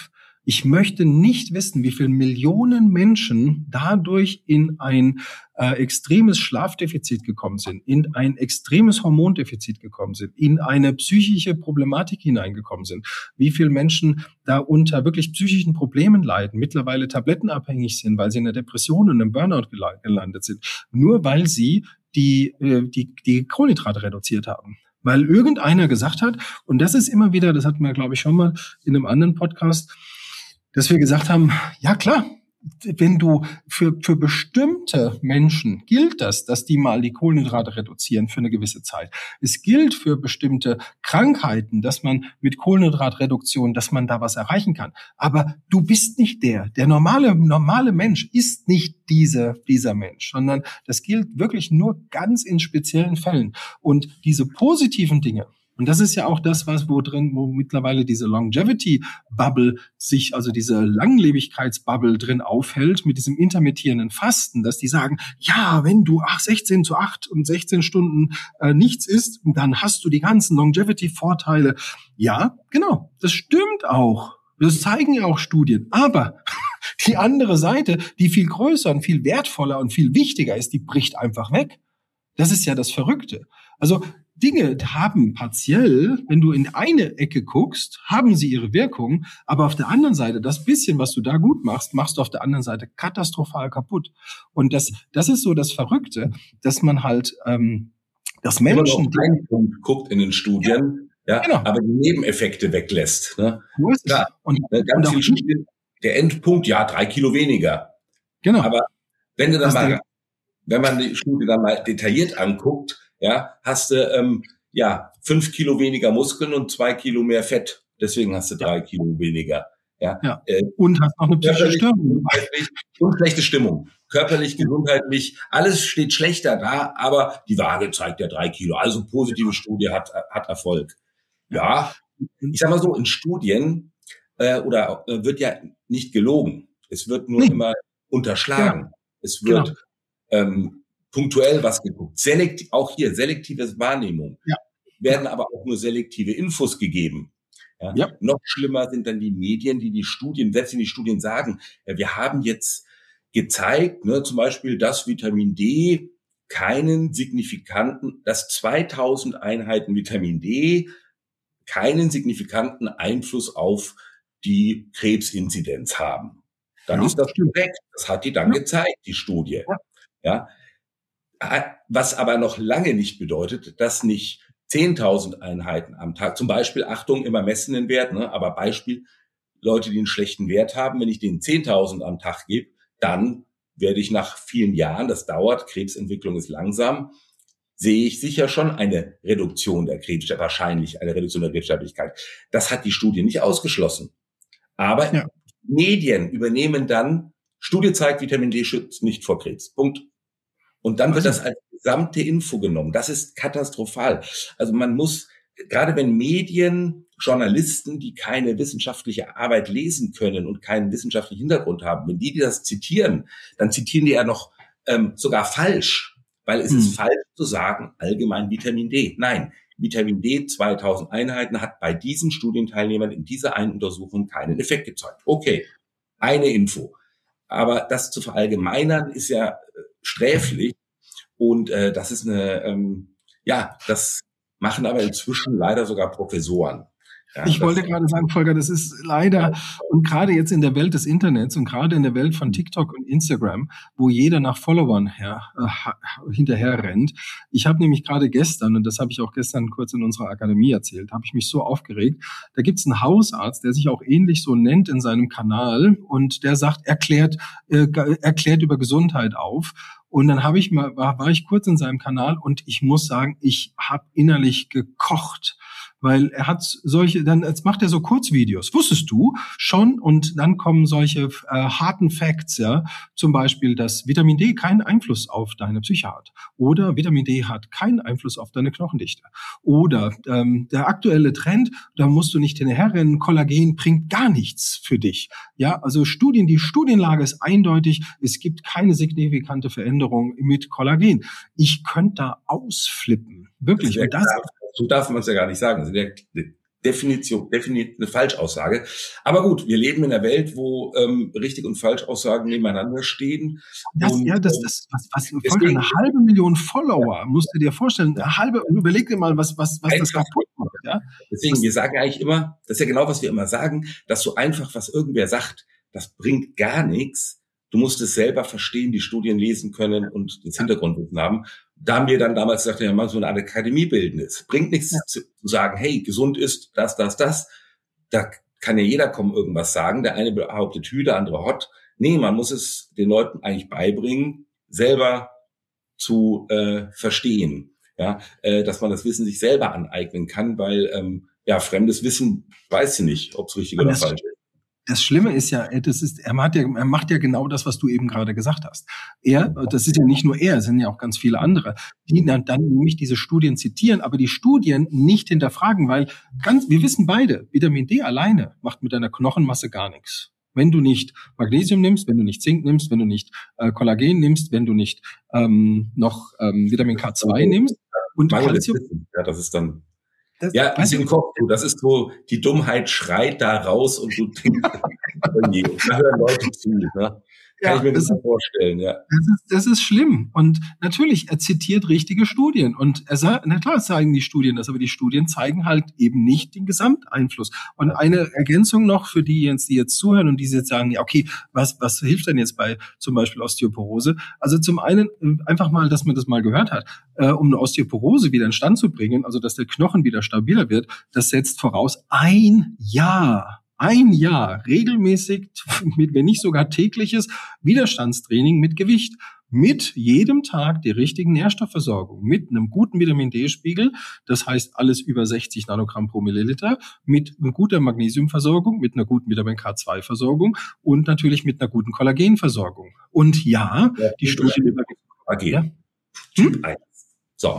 Ich möchte nicht wissen, wie viele Millionen Menschen dadurch in ein äh, extremes Schlafdefizit gekommen sind, in ein extremes Hormondefizit gekommen sind, in eine psychische Problematik hineingekommen sind, wie viele Menschen da unter wirklich psychischen Problemen leiden, mittlerweile tablettenabhängig sind, weil sie in einer Depression und einem Burnout gelandet sind, nur weil sie die, äh, die, die Kohlenhydrate reduziert haben. Weil irgendeiner gesagt hat, und das ist immer wieder, das hatten wir, glaube ich, schon mal in einem anderen Podcast, dass wir gesagt haben, ja klar, wenn du für, für bestimmte Menschen gilt das, dass die mal die Kohlenhydrate reduzieren für eine gewisse Zeit. Es gilt für bestimmte Krankheiten, dass man mit Kohlenhydratreduktion, dass man da was erreichen kann. Aber du bist nicht der. Der normale, normale Mensch ist nicht diese, dieser Mensch, sondern das gilt wirklich nur ganz in speziellen Fällen. Und diese positiven Dinge, und das ist ja auch das, was wo drin, wo mittlerweile diese Longevity-Bubble sich, also diese Langlebigkeitsbubble drin aufhält mit diesem intermittierenden Fasten, dass die sagen, ja, wenn du ach, sechzehn zu acht und sechzehn Stunden äh, nichts isst, dann hast du die ganzen Longevity-Vorteile. Ja, genau, das stimmt auch. Das zeigen ja auch Studien. Aber die andere Seite, die viel größer und viel wertvoller und viel wichtiger ist, die bricht einfach weg. Das ist ja das Verrückte. Also Dinge haben partiell, wenn du in eine Ecke guckst, haben sie ihre Wirkung, aber auf der anderen Seite, das bisschen, was du da gut machst, machst du auf der anderen Seite katastrophal kaputt. Und das, das ist so das Verrückte, dass man halt, ähm, dass Menschen... Immer noch einen Punkt guckt in den Studien, ja, ja genau. aber die Nebeneffekte weglässt. Ne? Wo ist ja, und, ganz und viele Studien, der Endpunkt, ja, drei Kilo weniger. Genau. Aber wenn du dann mal, wenn man die Studie dann mal detailliert anguckt, ja, hast du ähm, ja fünf Kilo weniger Muskeln und zwei Kilo mehr Fett. Deswegen hast du drei Kilo weniger. Ja, ja. Äh, und hast noch eine psychische Störung und schlechte Stimmung. Körperlich, gesundheitlich, alles steht schlechter da, aber die Waage zeigt ja drei Kilo. Also positive Studie hat hat Erfolg. Ja, ich sag mal so, in Studien äh, oder äh, wird ja nicht gelogen. Es wird nur nee. immer unterschlagen. Ja. Es wird genau. ähm, punktuell was geguckt. Selekt, auch hier selektive Wahrnehmung. Ja. Werden aber auch nur selektive Infos gegeben. Ja. Ja. Noch schlimmer sind dann die Medien, die die Studien, selbst in die Studien sagen, ja, wir haben jetzt gezeigt, ne, zum Beispiel, dass Vitamin D keinen signifikanten, dass zweitausend Einheiten Vitamin D keinen signifikanten Einfluss auf die Krebsinzidenz haben. Dann ja, ist das korrekt. Das hat die dann ja. gezeigt, die Studie. Ja. ja. Was aber noch lange nicht bedeutet, dass nicht zehntausend Einheiten am Tag, zum Beispiel, Achtung, immer messenden Wert, ne, aber Beispiel, Leute, die einen schlechten Wert haben, wenn ich denen zehntausend am Tag gebe, dann werde ich nach vielen Jahren, das dauert, Krebsentwicklung ist langsam, sehe ich sicher schon eine Reduktion der Krebs, wahrscheinlich eine Reduktion der Krebssterblichkeit. Das hat die Studie nicht ausgeschlossen. Aber ja. Medien übernehmen dann, Studie zeigt, Vitamin D schützt nicht vor Krebs. Punkt. Und dann wird das als gesamte Info genommen. Das ist katastrophal. Also man muss, gerade wenn Medien, Journalisten, die keine wissenschaftliche Arbeit lesen können und keinen wissenschaftlichen Hintergrund haben, wenn die, die das zitieren, dann zitieren die ja noch ähm, sogar falsch, weil es hm. ist falsch zu sagen, allgemein Vitamin D. Nein, Vitamin D, zweitausend Einheiten, hat bei diesen Studienteilnehmern in dieser einen Untersuchung keinen Effekt gezeigt. Okay, eine Info. Aber das zu verallgemeinern ist ja äh, sträflich und äh, das ist eine, ähm, ja, das machen aber inzwischen leider sogar Professoren. Ja, ich wollte gerade sagen, Volker, das ist leider, und gerade jetzt in der Welt des Internets und gerade in der Welt von TikTok und Instagram, wo jeder nach Followern her, äh, hinterher rennt. Ich habe nämlich gerade gestern, und das habe ich auch gestern kurz in unserer Akademie erzählt, habe ich mich so aufgeregt. Da gibt es einen Hausarzt, der sich auch ähnlich so nennt in seinem Kanal und der sagt, erklärt, äh, erklärt über Gesundheit auf. Und dann habe ich mal, war, war ich kurz in seinem Kanal und ich muss sagen, ich habe innerlich gekocht. Weil er hat solche, dann jetzt macht er so Kurzvideos. Wusstest du schon? Und dann kommen solche äh, harten Facts, ja. Zum Beispiel, dass Vitamin D keinen Einfluss auf deine Psyche hat. Oder Vitamin D hat keinen Einfluss auf deine Knochendichte. Oder ähm, der aktuelle Trend, da musst du nicht hinterherrennen, Kollagen bringt gar nichts für dich. Ja, also Studien, die Studienlage ist eindeutig, es gibt keine signifikante Veränderung mit Kollagen. Ich könnte da ausflippen. Wirklich. Das Und das so darf man es ja gar nicht sagen. Definition, definitiv eine Falschaussage. Aber gut, wir leben in einer Welt, wo ähm, Richtig- und Falschaussagen nebeneinander stehen. Das, und, ja, das, das, was, was Volker, eine halbe Million Follower, ja. musst du dir vorstellen, eine halbe, überleg dir mal, was, was, was das kaputt macht, ja. Deswegen, das, wir sagen eigentlich immer, das ist ja genau, was wir immer sagen, dass so einfach, was irgendwer sagt, das bringt gar nichts. Du musst es selber verstehen, die Studien lesen können und das Hintergrundwissen haben. Da haben wir dann damals gesagt, ja, mal so eine Akademie bilden. Es bringt nichts ja. zu, zu sagen, hey, gesund ist das, das, das. Da kann ja jeder kommen, irgendwas sagen. Der eine behauptet Hü, der andere Hot. Nee, man muss es den Leuten eigentlich beibringen, selber zu äh, verstehen. Ja, äh, dass man das Wissen sich selber aneignen kann, weil ähm, ja fremdes Wissen weiß sie nicht, ob es richtig oder falsch ist. Das Schlimme ist ja, das ist, er macht ja, er macht ja genau das, was du eben gerade gesagt hast. Er, das ist ja nicht nur er, es sind ja auch ganz viele andere, die dann, dann nämlich diese Studien zitieren, aber die Studien nicht hinterfragen, weil ganz, wir wissen beide, Vitamin D alleine macht mit deiner Knochenmasse gar nichts. Wenn du nicht Magnesium nimmst, wenn du nicht Zink nimmst, wenn du nicht äh, Kollagen nimmst, wenn du nicht ähm, noch ähm, Vitamin K zwei nimmst und Calcium. Ja, das ist dann Das, ja, ist im Kopf. Das ist so, die Dummheit schreit da raus und du denkst, da hören Leute zu. Ne? Kann ja, ich mir das, das vorstellen, ja. Das ist, das ist schlimm. Und natürlich, er zitiert richtige Studien. Und er sagt, na klar, zeigen die Studien das, aber die Studien zeigen halt eben nicht den Gesamteinfluss. Und eine Ergänzung noch für die jetzt, die jetzt zuhören und die jetzt sagen, ja, okay, was, was hilft denn jetzt bei zum Beispiel Osteoporose? Also zum einen einfach mal, dass man das mal gehört hat, äh, um eine Osteoporose wieder in Stand zu bringen, also dass der Knochen wieder stabiler wird, das setzt voraus ein Jahr. Ein Jahr regelmäßig, mit, wenn nicht sogar tägliches Widerstandstraining mit Gewicht, mit jedem Tag die richtigen Nährstoffversorgung, mit einem guten Vitamin-D-Spiegel, das heißt alles über sechzig Nanogramm pro Milliliter, mit einer guten Magnesiumversorgung, mit einer guten Vitamin K zwei Versorgung und natürlich mit einer guten Kollagenversorgung. Und ja, ja die Studie über Kollagen. Ja? Typ eins. So.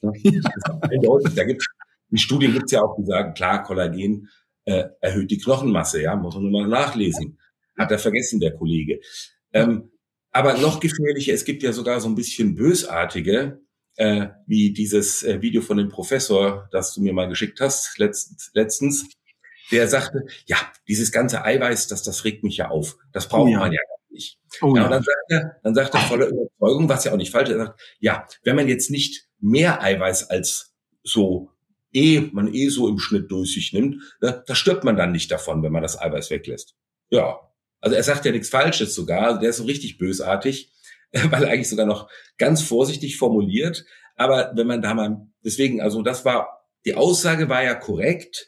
Da gibt's, die Studien gibt's ja auch, die sagen, klar, Kollagen Äh, erhöht die Knochenmasse, ja, muss man nur mal nachlesen. Hat er vergessen, der Kollege. Ähm, aber noch gefährlicher, es gibt ja sogar so ein bisschen bösartige, äh, wie dieses äh, Video von dem Professor, das du mir mal geschickt hast, letzt, letztens, der sagte, ja, dieses ganze Eiweiß, das, das regt mich ja auf. Das braucht oh ja. man ja gar nicht. Oh ja, ja. Und dann sagt er, dann sagt er voller Überzeugung, was ja auch nicht falsch ist, er sagt, ja, wenn man jetzt nicht mehr Eiweiß als so eh, man eh so im Schnitt durch sich nimmt, ne, da stirbt man dann nicht davon, wenn man das Eiweiß weglässt. Ja, also er sagt ja nichts Falsches sogar, also der ist so richtig bösartig, weil er eigentlich sogar noch ganz vorsichtig formuliert, aber wenn man da mal, deswegen, also das war, die Aussage war ja korrekt,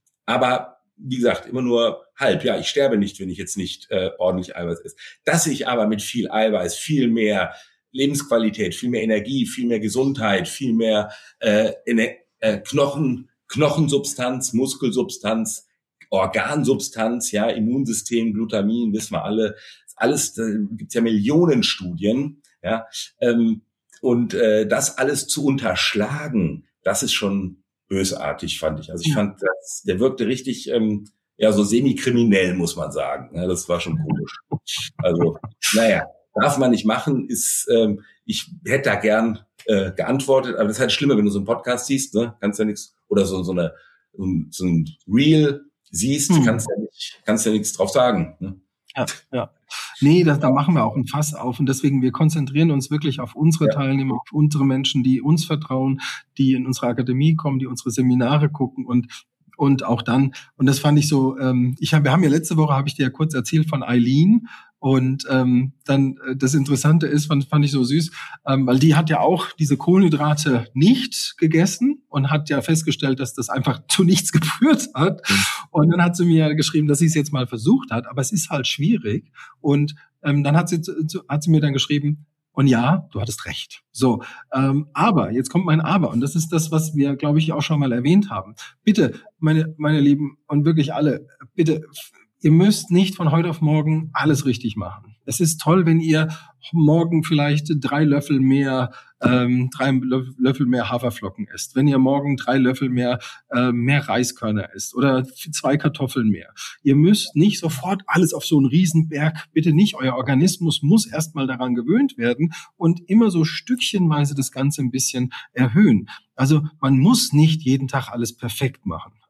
aber wie gesagt, immer nur halb, ja, ich sterbe nicht, wenn ich jetzt nicht äh, ordentlich Eiweiß esse. Dass ich aber mit viel Eiweiß viel mehr Lebensqualität, viel mehr Energie, viel mehr Gesundheit, viel mehr äh, Energie, Äh, Knochen, Knochensubstanz, Muskelsubstanz, Organsubstanz, ja, Immunsystem, Glutamin, wissen wir alle, alles, da gibt's ja Millionen Studien, ja, ähm, und äh, das alles zu unterschlagen, das ist schon bösartig, fand ich. Also ich fand, das, der wirkte richtig, ähm, ja, so semi-kriminell, muss man sagen. Ja, das war schon komisch. Also, naja, darf man nicht machen, ist, ähm, ich hätte da gern äh, geantwortet, aber das ist halt schlimmer, wenn du so einen Podcast siehst, ne, kannst ja nichts, oder so, so eine, so ein, so ein Reel siehst, hm. kannst ja nicht, kannst ja nichts drauf sagen, ne? Ja, ja. Nee, das, da machen wir auch ein Fass auf und deswegen, wir konzentrieren uns wirklich auf unsere ja. Teilnehmer, auf unsere Menschen, die uns vertrauen, die in unsere Akademie kommen, die unsere Seminare gucken und Und auch dann, und das fand ich so, ähm, ich hab, wir haben ja letzte Woche, habe ich dir ja kurz erzählt von Eileen. Und ähm, dann äh, das Interessante ist, fand, fand ich so süß, ähm, weil die hat ja auch diese Kohlenhydrate nicht gegessen und hat ja festgestellt, dass das einfach zu nichts geführt hat. Mhm. Und dann hat sie mir geschrieben, dass sie es jetzt mal versucht hat, aber es ist halt schwierig. Und ähm, dann hat sie, hat sie mir dann geschrieben, und ja, du hattest recht. So, ähm, aber, jetzt kommt mein Aber. Und das ist das, was wir, glaube ich, auch schon mal erwähnt haben. Bitte, meine, meine Lieben, und wirklich alle, bitte, ihr müsst nicht von heute auf morgen alles richtig machen. Es ist toll, wenn ihr morgen vielleicht drei Löffel mehr, ähm, drei Löffel mehr Haferflocken esst. Wenn ihr morgen drei Löffel mehr, äh, mehr Reiskörner esst oder zwei Kartoffeln mehr. Ihr müsst nicht sofort alles auf so einen Riesenberg, bitte nicht. Euer Organismus muss erstmal daran gewöhnt werden und immer so stückchenweise das Ganze ein bisschen erhöhen. Also man muss nicht jeden Tag alles perfekt machen.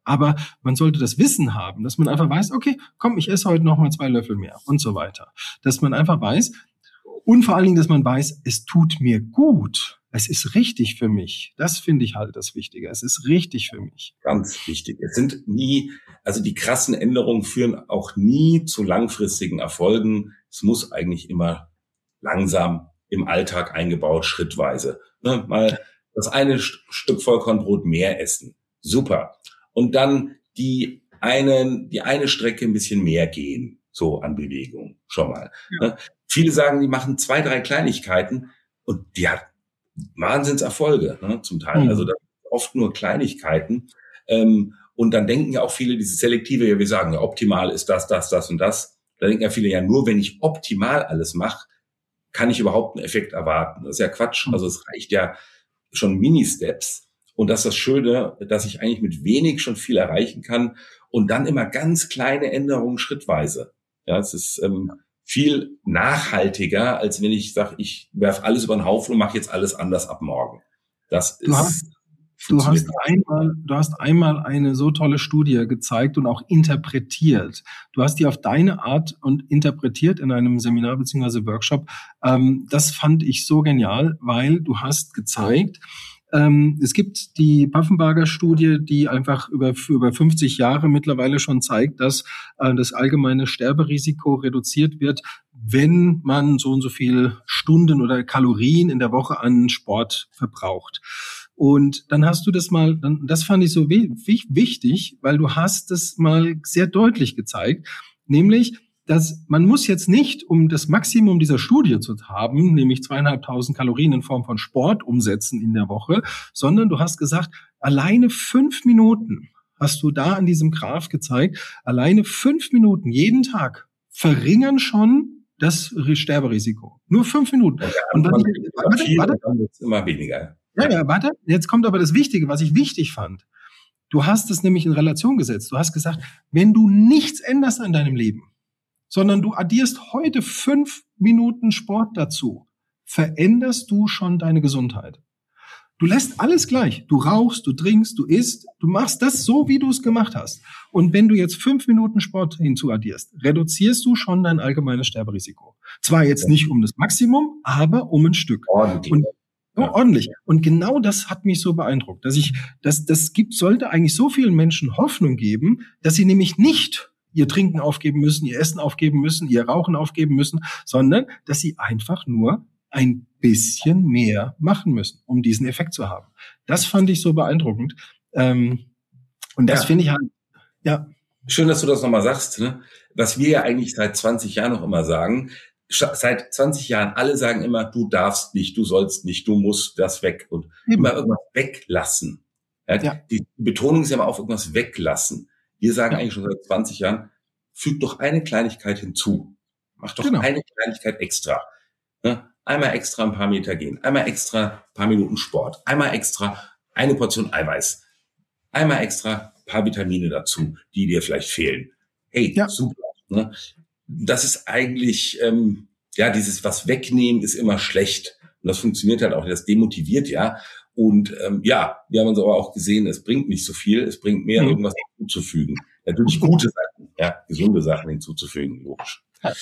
Aber man sollte das Wissen haben, dass man einfach weiß, okay, komm, ich esse heute noch mal zwei Löffel mehr und so weiter. Dass man einfach weiß und vor allen Dingen, dass man weiß, es tut mir gut. Es ist richtig für mich. Das finde ich halt das Wichtige. Es ist richtig für mich. Ganz wichtig. Es sind nie, also die krassen Änderungen führen auch nie zu langfristigen Erfolgen. Es muss eigentlich immer langsam im Alltag eingebaut, schrittweise. Ne, mal das eine Stück Vollkornbrot mehr essen. Super. Und dann die eine, die eine Strecke ein bisschen mehr gehen. So an Bewegung. Schon mal. Ja. Ne? Viele sagen, die machen zwei, drei Kleinigkeiten und die hat Wahnsinnserfolge, ne, zum Teil. Mhm. Also das sind oft nur Kleinigkeiten. Ähm, und dann denken ja auch viele, dieses Selektive, ja, wir sagen, ja, optimal ist das, das, das und das. Da denken ja viele, ja, nur wenn ich optimal alles mache, kann ich überhaupt einen Effekt erwarten. Das ist ja Quatsch. Also es reicht ja schon Mini-Steps. Und das ist das Schöne, dass ich eigentlich mit wenig schon viel erreichen kann und dann immer ganz kleine Änderungen schrittweise. Ja, es ist ähm, viel nachhaltiger, als wenn ich sage, ich werfe alles über den Haufen und mache jetzt alles anders ab morgen. Das du ist hast, du hast einmal, du hast einmal eine so tolle Studie gezeigt und auch interpretiert. Du hast die auf deine Art und interpretiert in einem Seminar bzw. Workshop. Ähm, das fand ich so genial, weil du hast gezeigt, Ähm, es gibt die Paffenbarger-Studie, die einfach über, über fünfzig Jahre mittlerweile schon zeigt, dass äh, das allgemeine Sterberisiko reduziert wird, wenn man so und so viel Stunden oder Kalorien in der Woche an Sport verbraucht. Und dann hast du das mal, dann, das fand ich so w- wichtig, weil du hast das mal sehr deutlich gezeigt, nämlich, dass man muss jetzt nicht, um das Maximum dieser Studie zu haben, nämlich zweieinhalbtausend Kalorien in Form von Sport umsetzen in der Woche, sondern du hast gesagt, alleine fünf Minuten hast du da an diesem Graph gezeigt, alleine fünf Minuten jeden Tag verringern schon das Sterberisiko. Nur fünf Minuten. Ja, und dann, warte, viel, warte, dann wird's immer weniger. Ja, ja, warte. Jetzt kommt aber das Wichtige, was ich wichtig fand. Du hast es nämlich in Relation gesetzt. Du hast gesagt, wenn du nichts änderst an deinem Leben, sondern du addierst heute fünf Minuten Sport dazu, veränderst du schon deine Gesundheit. Du lässt alles gleich. Du rauchst, du trinkst, du isst, du machst das so, wie du es gemacht hast. Und wenn du jetzt fünf Minuten Sport hinzuaddierst, reduzierst du schon dein allgemeines Sterberisiko. Zwar jetzt nicht um das Maximum, aber um ein Stück. Ordentlich. Und Oh, ordentlich. Und genau das hat mich so beeindruckt, dass ich, dass das gibt, sollte eigentlich so vielen Menschen Hoffnung geben, dass sie nämlich nicht ihr Trinken aufgeben müssen, ihr Essen aufgeben müssen, ihr Rauchen aufgeben müssen, sondern dass sie einfach nur ein bisschen mehr machen müssen, um diesen Effekt zu haben. Das fand ich so beeindruckend. Ähm, und das ja. finde ich halt, ja. Schön, dass du das nochmal sagst, ne? Was wir ja eigentlich seit zwanzig Jahren noch immer sagen, seit zwanzig Jahren, alle sagen immer, du darfst nicht, du sollst nicht, du musst das weg und Eben. immer irgendwas weglassen. Ja, ja. Die Betonung ist ja immer auf irgendwas weglassen. Wir sagen ja. eigentlich schon seit zwanzig Jahren, füg doch eine Kleinigkeit hinzu. Mach doch genau. eine Kleinigkeit extra. Ja, einmal extra ein paar Meter gehen, einmal extra ein paar Minuten Sport, einmal extra eine Portion Eiweiß, einmal extra ein paar Vitamine dazu, die dir vielleicht fehlen. Hey, ja. super. Ne? Das ist eigentlich, ähm, ja, dieses was wegnehmen ist immer schlecht. Und das funktioniert halt auch, das demotiviert ja. Und ähm, ja, wir haben uns aber auch gesehen, es bringt nicht so viel, es bringt mehr, mhm. irgendwas hinzuzufügen. Natürlich gute Sachen, ja, gesunde Sachen hinzuzufügen, logisch. Aber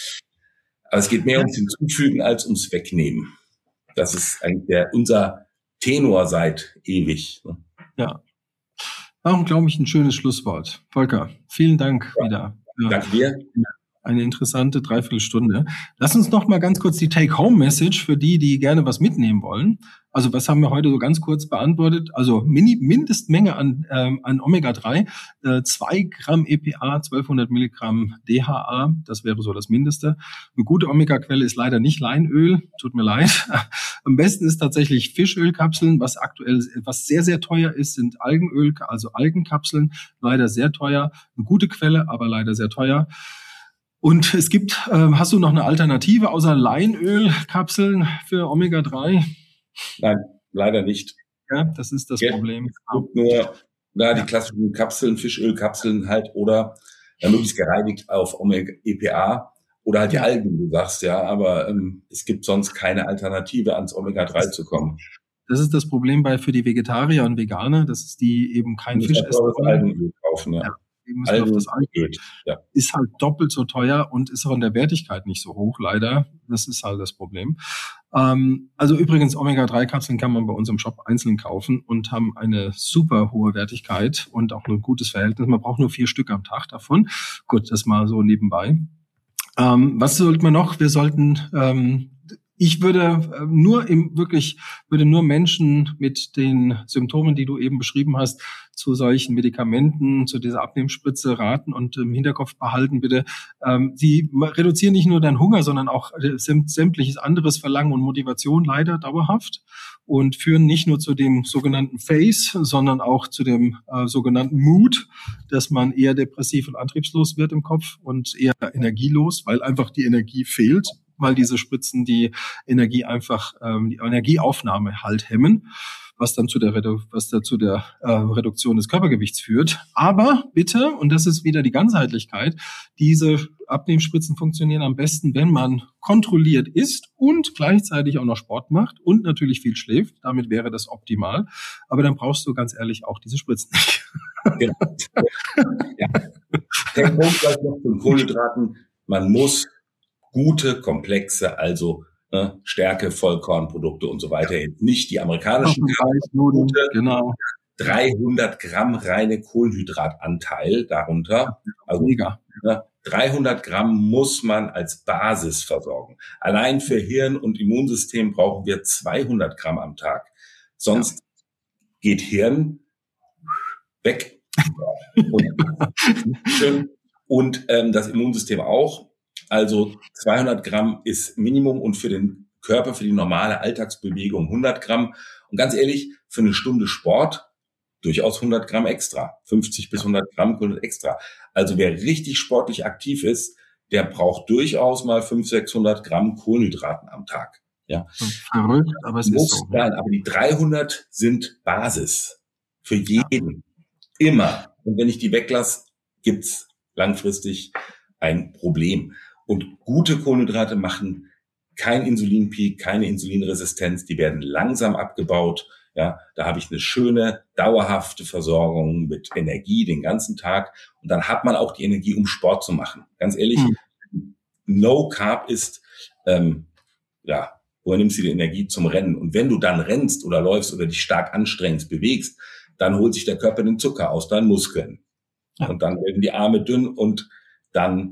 es geht mehr ums Hinzufügen als ums Wegnehmen. Das ist eigentlich der, unser Tenor seit ewig. Ne? Ja. Warum, glaube ich, ein schönes Schlusswort. Volker, vielen Dank ja. wieder. Ja. Danke dir. Eine interessante Dreiviertelstunde. Lass uns noch mal ganz kurz die Take-Home-Message für die, die gerne was mitnehmen wollen. Also was haben wir heute so ganz kurz beantwortet? Also Mini Mindestmenge an, ähm, an Omega drei, äh, zwei Gramm E P A, zwölfhundert Milligramm D H A, das wäre so das Mindeste. Eine gute Omega-Quelle ist leider nicht Leinöl, tut mir leid. Am besten ist tatsächlich Fischölkapseln, was aktuell, was sehr, sehr teuer ist, sind Algenöl, also Algenkapseln, leider sehr teuer. Eine gute Quelle, aber leider sehr teuer. Und es gibt, äh, hast du noch eine Alternative außer Leinölkapseln für Omega drei? Nein, leider nicht. Ja, das ist das ja, Problem. Es gibt nur na, die klassischen Kapseln, Fischölkapseln halt oder ja, möglichst gereinigt auf Omega E P A oder halt die Algen, du sagst, ja, aber ähm, es gibt sonst keine Alternative, ans Omega drei zu kommen. Das ist das Problem bei für die Vegetarier und Veganer, dass die eben kein Fisch essen wollen. kaufen, ja. ja. Also auf das ja. ist halt doppelt so teuer und ist auch in der Wertigkeit nicht so hoch, leider. Das ist halt das Problem. Ähm, also übrigens, Omega drei Kapseln kann man bei uns im Shop einzeln kaufen und haben eine super hohe Wertigkeit und auch ein gutes Verhältnis. Man braucht nur vier Stück am Tag davon. Gut, das mal so nebenbei. Ähm, was sollten wir noch? Wir sollten... Ähm, Ich würde nur im wirklich würde nur Menschen mit den Symptomen, die du eben beschrieben hast, zu solchen Medikamenten, zu dieser Abnehmspritze raten und im Hinterkopf behalten bitte. Ähm, sie reduzieren nicht nur deinen Hunger, sondern auch sämtliches anderes Verlangen und Motivation leider dauerhaft und führen nicht nur zu dem sogenannten Phase, sondern auch zu dem äh, sogenannten Mood, dass man eher depressiv und antriebslos wird im Kopf und eher energielos, weil einfach die Energie fehlt, weil diese Spritzen die Energie einfach, ähm, die Energieaufnahme halt hemmen, was dann zu der, Redu- was da zu der äh, Reduktion des Körpergewichts führt. Aber bitte, und das ist wieder die Ganzheitlichkeit, diese Abnehmspritzen funktionieren am besten, wenn man kontrolliert isst und gleichzeitig auch noch Sport macht und natürlich viel schläft. Damit wäre das optimal. Aber dann brauchst du ganz ehrlich auch diese Spritzen nicht. Genau. Ja. Der Punkt vielleicht noch zu Kohlenhydraten. Man muss gute, komplexe, also ne, Stärke, Vollkornprodukte und so weiter. Nicht die amerikanischen, gute, genau. dreihundert Gramm reine Kohlenhydratanteil darunter. Also mega. Ne, dreihundert Gramm muss man als Basis versorgen. Allein für Hirn und Immunsystem brauchen wir zweihundert Gramm am Tag. Sonst ja. geht Hirn weg. und und ähm, das Immunsystem auch. Also zweihundert Gramm ist Minimum und für den Körper, für die normale Alltagsbewegung hundert Gramm. Und ganz ehrlich, für eine Stunde Sport durchaus hundert Gramm extra, fünfzig bis hundert Gramm extra. Also wer richtig sportlich aktiv ist, der braucht durchaus mal fünfhundert, sechshundert Gramm Kohlenhydraten am Tag. Ja, verrückt, aber es Muss ist so. Sein, aber die dreihundert sind Basis für jeden, ja. immer. Und wenn ich die weglasse, gibt's langfristig ein Problem. Und gute Kohlenhydrate machen kein Insulinpeak, keine Insulinresistenz, die werden langsam abgebaut. Ja, da habe ich eine schöne, dauerhafte Versorgung mit Energie den ganzen Tag. Und dann hat man auch die Energie, um Sport zu machen. Ganz ehrlich, hm. No Carb ist, ähm, ja, woher nimmst du die Energie zum Rennen? Und wenn du dann rennst oder läufst oder dich stark anstrengst, bewegst, dann holt sich der Körper den Zucker aus deinen Muskeln. Ja. Und dann werden die Arme dünn und dann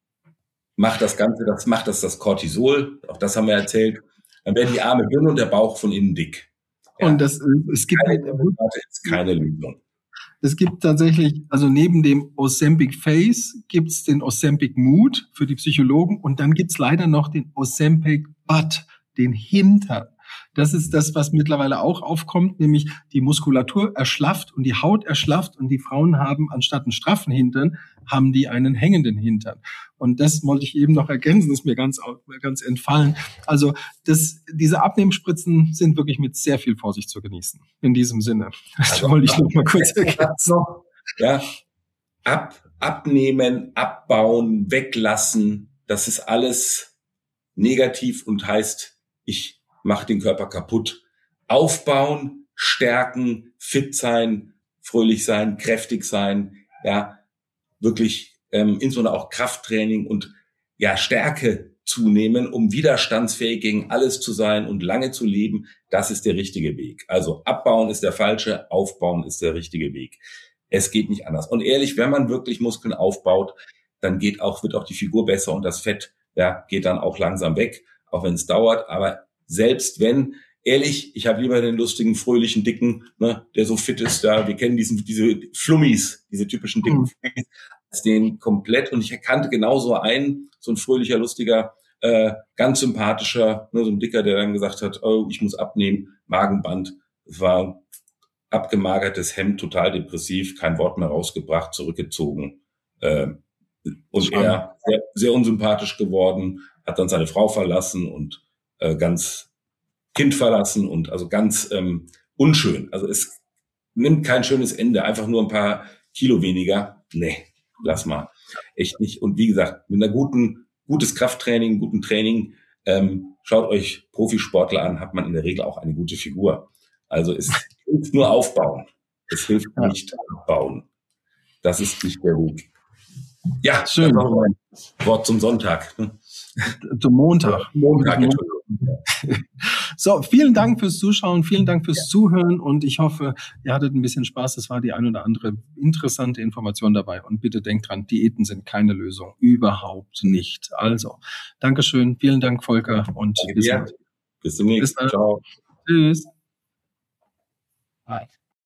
macht das Ganze, das macht das das Cortisol, auch das haben wir erzählt, dann werden die Arme dünn und der Bauch von innen dick. Ja. Und das, es gibt keine, ist keine Lösung. Es gibt tatsächlich, also neben dem Ozempic Face gibt's den Ozempic Mood für die Psychologen und dann gibt's leider noch den Ozempic Butt, den Hintern. Das ist das, was mittlerweile auch aufkommt, nämlich die Muskulatur erschlafft und die Haut erschlafft und die Frauen haben anstatt einen straffen Hintern, haben die einen hängenden Hintern. Und das wollte ich eben noch ergänzen, das ist mir ganz, ganz entfallen. Also das, diese Abnehmspritzen sind wirklich mit sehr viel Vorsicht zu genießen. In diesem Sinne. Das also, wollte ich noch mal kurz ergänzen. Ja, ab, abnehmen, abbauen, weglassen, das ist alles negativ und heißt, ich mache den Körper kaputt. Aufbauen, stärken, fit sein, fröhlich sein, kräftig sein, ja, wirklich ähm, insbesondere auch Krafttraining und ja Stärke zunehmen, um widerstandsfähig gegen alles zu sein und lange zu leben, das ist der richtige Weg. Also abbauen ist der falsche, aufbauen ist der richtige Weg. Es geht nicht anders. Und ehrlich, wenn man wirklich Muskeln aufbaut, dann geht auch, wird auch die Figur besser und das Fett, ja, geht dann auch langsam weg, auch wenn es dauert. Aber selbst wenn, ehrlich, ich habe lieber den lustigen, fröhlichen, dicken, ne, der so fit ist, da, wir kennen diesen, diese Flummis, diese typischen dicken mhm. Flummis, als den komplett, und ich erkannte genauso einen, so ein fröhlicher, lustiger, äh, ganz sympathischer, ne, so ein Dicker, der dann gesagt hat, oh, ich muss abnehmen, Magenband, es war abgemagertes Hemd, total depressiv, kein Wort mehr rausgebracht, zurückgezogen, äh, und Schade. er sehr, sehr unsympathisch geworden, hat dann seine Frau verlassen und äh, ganz Kind verlassen und also ganz ähm, unschön. Also es nimmt kein schönes Ende, einfach nur ein paar Kilo weniger. Nee, lass mal. Echt nicht. Und wie gesagt, mit einer guten, gutes Krafttraining, guten Training, ähm, schaut euch Profisportler an, hat man in der Regel auch eine gute Figur. Also es hilft nur aufbauen. Es hilft nicht abbauen. Das ist nicht der Weg. Ja, schön. Wort zum Sonntag. Zum Montag. Montag, So, vielen Dank fürs Zuschauen, vielen Dank fürs ja. Zuhören und ich hoffe, ihr hattet ein bisschen Spaß. Es war die ein oder andere interessante Information dabei und bitte denkt dran, Diäten sind keine Lösung, überhaupt nicht. Also, Dankeschön, vielen Dank, Volker und bis, bis zum nächsten Mal. Ciao. Tschüss. Bye.